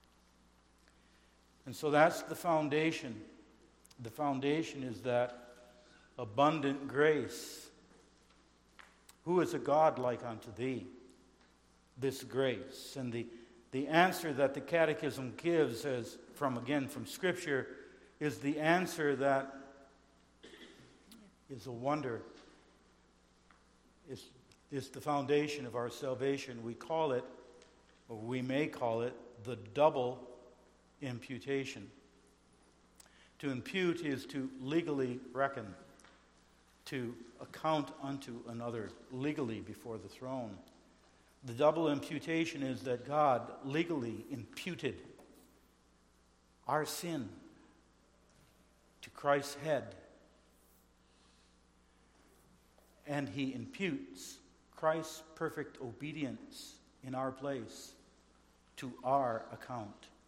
And so that's the foundation. The foundation is that abundant grace. Who is a God like unto thee? This grace. And the answer that the Catechism gives from Scripture is the answer that is a wonder. It's the foundation of our salvation. We call it, or we may call it, the double imputation. To impute is to legally reckon, to account unto another legally before the throne. The double imputation is that God legally imputed our sin to Christ's head, and he imputes Christ's perfect obedience in our place to our account.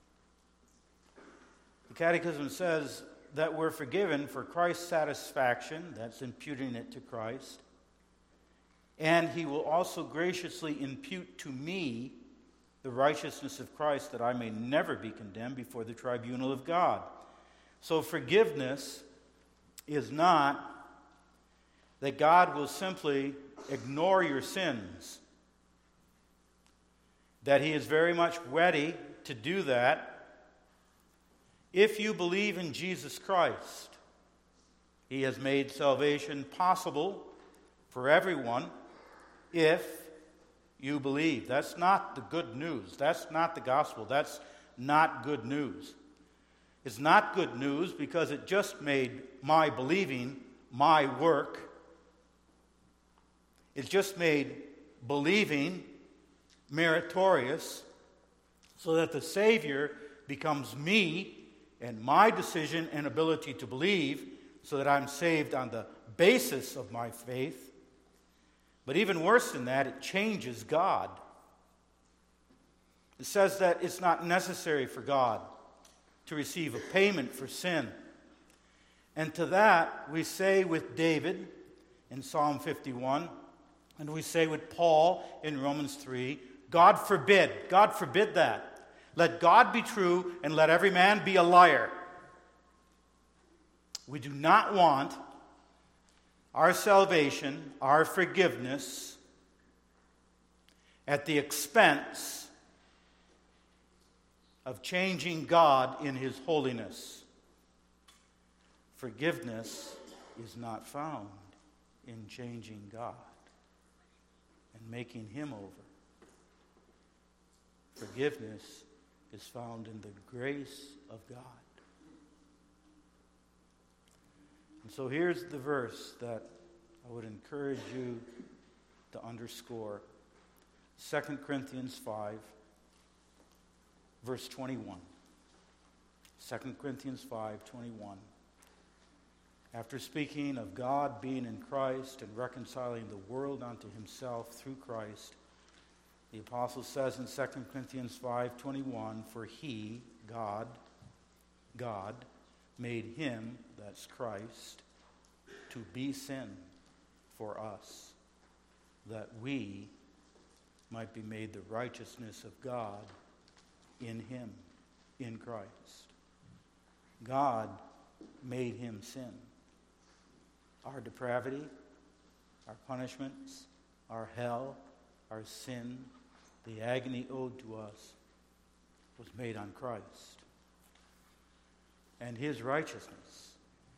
The Catechism says that we're forgiven for Christ's satisfaction, that's imputing it to Christ, and he will also graciously impute to me the righteousness of Christ, that I may never be condemned before the tribunal of God. So forgiveness is not that God will simply ignore your sins, that he is very much ready to do that if you believe in Jesus Christ. He has made salvation possible for everyone if you believe. That's not the good news. That's not the gospel. That's not good news. It's not good news because it just made my believing my work. It just made believing meritorious, so that the Savior becomes me and my decision and ability to believe, so that I'm saved on the basis of my faith. But even worse than that, it changes God. It says that it's not necessary for God to receive a payment for sin. And to that we say with David in Psalm 51, and we say with Paul in Romans 3, God forbid that. Let God be true and let every man be a liar. We do not want our salvation, our forgiveness, at the expense of changing God in his holiness. Forgiveness is not found in changing God and making him over. Forgiveness is found in the grace of God. And so here's the verse that I would encourage you to underscore. 2 Corinthians 5, verse 21. 2 Corinthians 5:21. After speaking of God being in Christ and reconciling the world unto himself through Christ, the apostle says in 2 Corinthians 5:21, for he, God, made him, that's Christ, to be sin for us, that we might be made the righteousness of God in him, in Christ. God made him sin. Our depravity, our punishments, our hell, our sin, the agony owed to us was made on Christ. And his righteousness,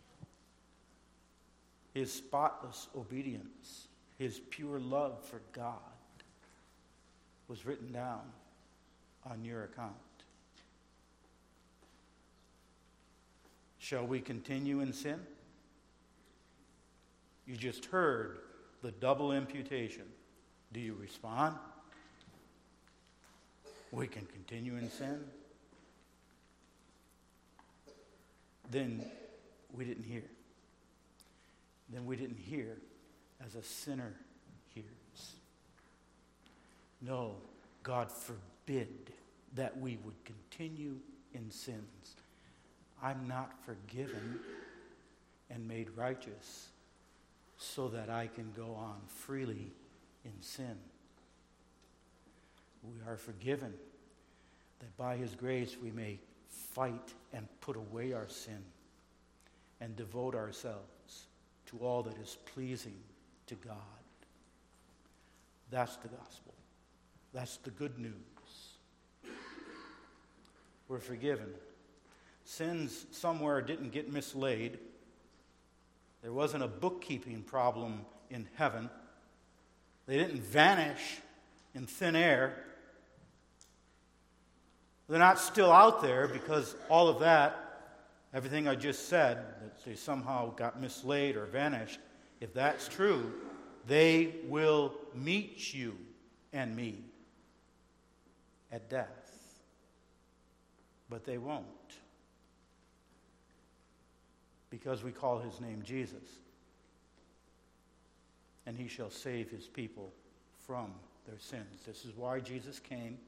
his spotless obedience, his pure love for God was written down on your account. Shall we continue in sin? You just heard the double imputation. Do you respond? We can continue in sin? Then we didn't hear. Then we didn't hear as a sinner hears. No, God forbid that we would continue in sins. I'm not forgiven and made righteous so that I can go on freely in sin. We are forgiven that by his grace we may fight and put away our sin and devote ourselves to all that is pleasing to God. That's the gospel. That's the good news. We're forgiven. sins somewhere didn't get mislaid. There wasn't a bookkeeping problem in heaven. They didn't vanish in thin air. They're not still out there because all of that, everything I just said, that they somehow got mislaid or vanished, if that's true, they will meet you and me at death. But they won't. Because we call his name Jesus. And he shall save his people from their sins. This is why Jesus came.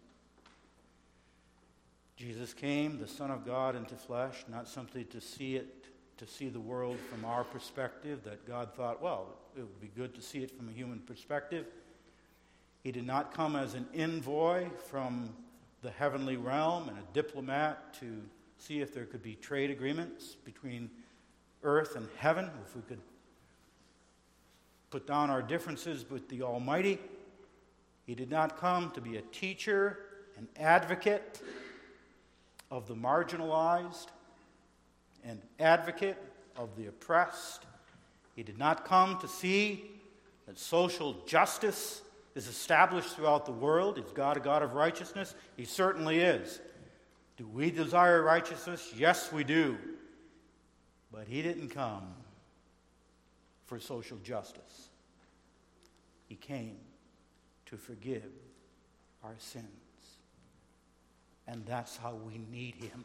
Jesus came, the Son of God, into flesh, not simply to see the world from our perspective, that God thought, well, it would be good to see it from a human perspective. He did not come as an envoy from the heavenly realm and a diplomat to see if there could be trade agreements between earth and heaven, if we could put down our differences with the Almighty. He did not come to be a teacher, an advocate of the marginalized, an advocate of the oppressed. He did not come to see that social justice is established throughout the world. Is God a God of righteousness? He certainly is. Do we desire righteousness? Yes, we do. But he didn't come for social justice. He came to forgive our sins. And that's how we need him.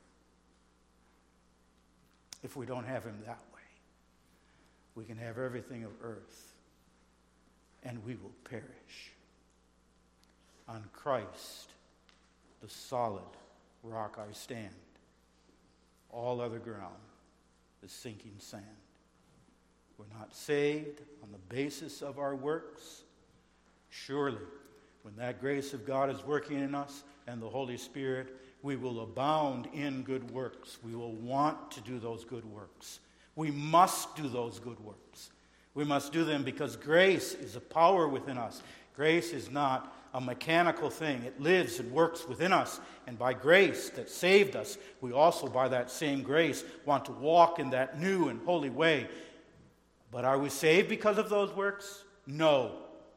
If we don't have him that way, we can have everything of earth, and we will perish. On Christ, the solid rock I stand. All other ground is sinking sand. We're not saved on the basis of our works. Surely, when that grace of God is working in us and the Holy Spirit, we will abound in good works. We will want to do those good works. We must do those good works. We must do them because grace is a power within us. Grace is not a mechanical thing. It lives and works within us. And by grace that saved us, we also, by that same grace, want to walk in that new and holy way. But are we saved because of those works? No.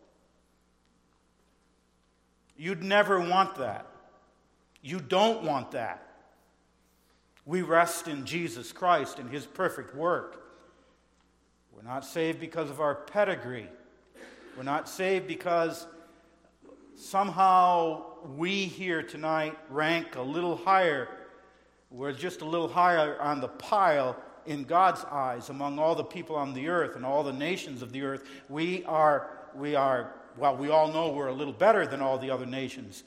You'd never want that. You don't want that. We rest in Jesus Christ and his perfect work. We're not saved because of our pedigree. We're not saved because somehow we here tonight rank a little higher. We're just a little higher on the pile in God's eyes among all the people on the earth and all the nations of the earth. We all know we're a little better than all the other nations.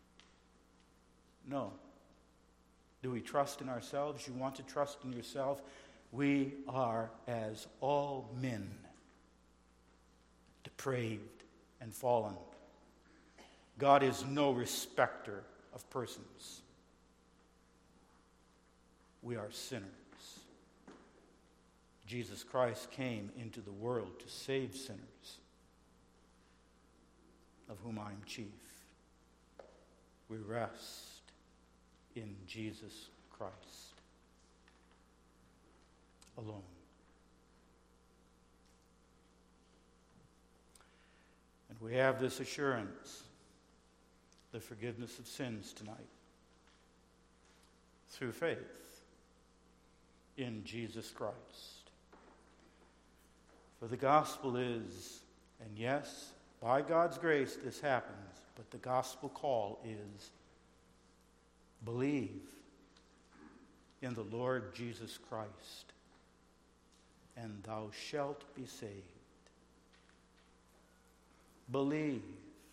No. Do we trust in ourselves? You want to trust in yourself? We are as all men, depraved and fallen. God is no respecter of persons. We are sinners. Jesus Christ came into the world to save sinners, of whom I am chief. We rest in Jesus Christ alone. And we have this assurance, the forgiveness of sins tonight, through faith in Jesus Christ. For the gospel is, and yes, by God's grace this happens, but the gospel call is, believe in the Lord Jesus Christ, and thou shalt be saved. Believe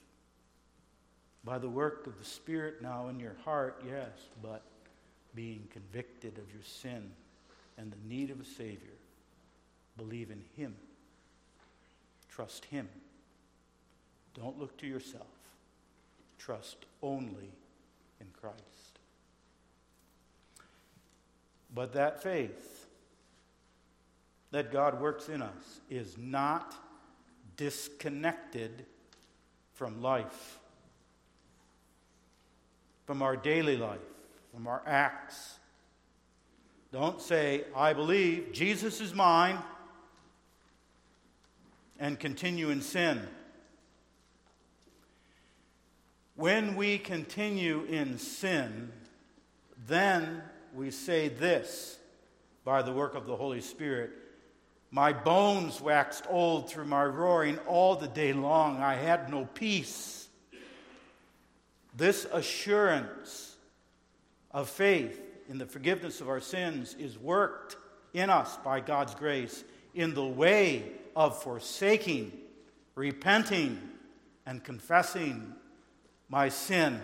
by the work of the Spirit now in your heart, yes, but being convicted of your sin and the need of a Savior. Believe in him. Trust him. Don't look to yourself. Trust only in Christ. But that faith that God works in us is not disconnected from life, from our daily life, from our acts, Don't say, I believe Jesus is mine, and continue in sin. When we continue in sin, then we say this by the work of the Holy Spirit: my bones waxed old through my roaring all the day long. I had no peace. This assurance of faith in the forgiveness of our sins is worked in us by God's grace in the way of forsaking, repenting, and confessing my sin.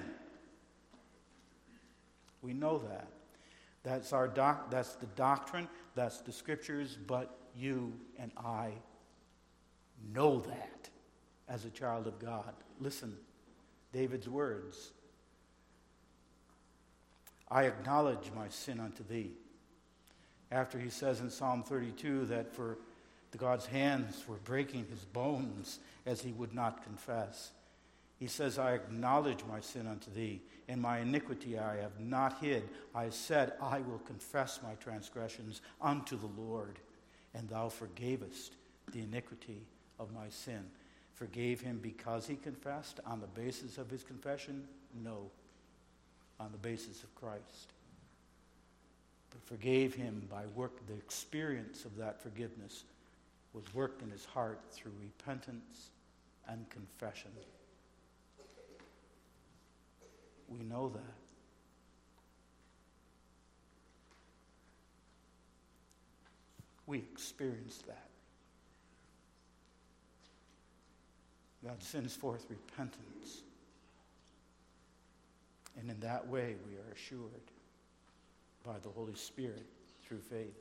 We know that. That's the doctrine, that's the Scriptures, but you and I know that as a child of God. Listen, David's words. I acknowledge my sin unto thee. After he says in Psalm 32 that for God's hands were breaking his bones as he would not confess, he says, I acknowledge my sin unto thee, and my iniquity I have not hid. I said, I will confess my transgressions unto the Lord, and thou forgavest the iniquity of my sin. Forgave him because he confessed on the basis of his confession? No, on the basis of Christ. But forgave him by work. The experience of that forgiveness was worked in his heart through repentance and confession. We know that. We experienced that. God sends forth repentance. And in that way we are assured by the Holy Spirit through faith.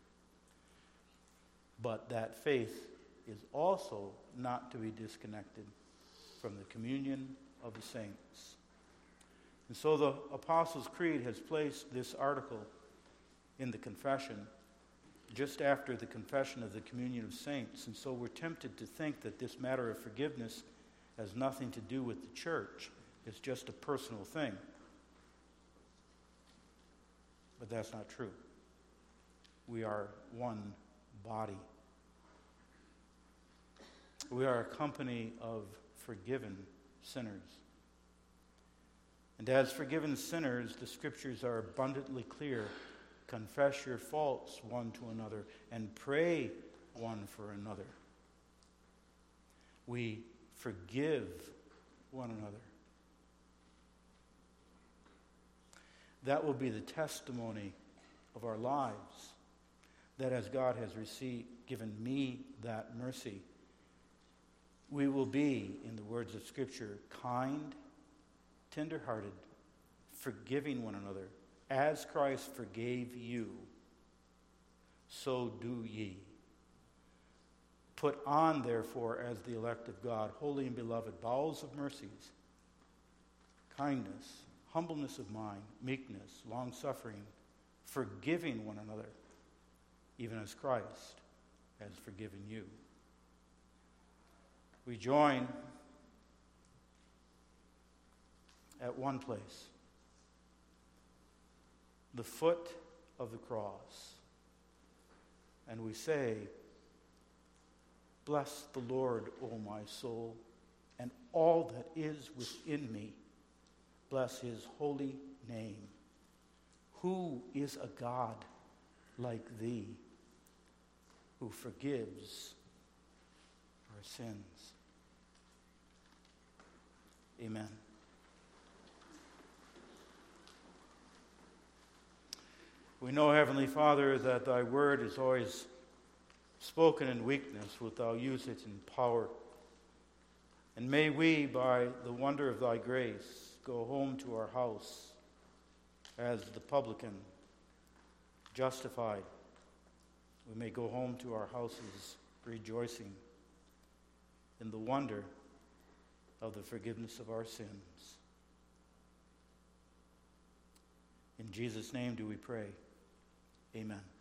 But that faith is also not to be disconnected from the communion of the saints. And so the Apostles' Creed has placed this article in the confession just after the confession of the communion of saints. And so we're tempted to think that this matter of forgiveness has nothing to do with the church. It's just a personal thing. But that's not true. We are one body. We are a company of forgiven sinners. And as forgiven sinners, the Scriptures are abundantly clear. Confess your faults one to another and pray one for another. We forgive one another. That will be the testimony of our lives, that as God has given me that mercy, we will be, in the words of Scripture, kind, tender-hearted, forgiving one another. As Christ forgave you, so do ye. Put on, therefore, as the elect of God, holy and beloved, bowels of mercies, kindness, humbleness of mind, meekness, long-suffering, forgiving one another, even as Christ has forgiven you. We join at one place, the foot of the cross, and we say, bless the Lord, O my soul, and all that is within me. Bless his holy name. Who is a God like thee, who forgives our sins? Amen. We know, Heavenly Father, that thy word is always spoken in weakness, wilt thou use it in power. And may we, by the wonder of thy grace, go home to our house as the publican, justified. We may go home to our houses rejoicing in the wonder of the forgiveness of our sins. In Jesus' name do we pray. Amen.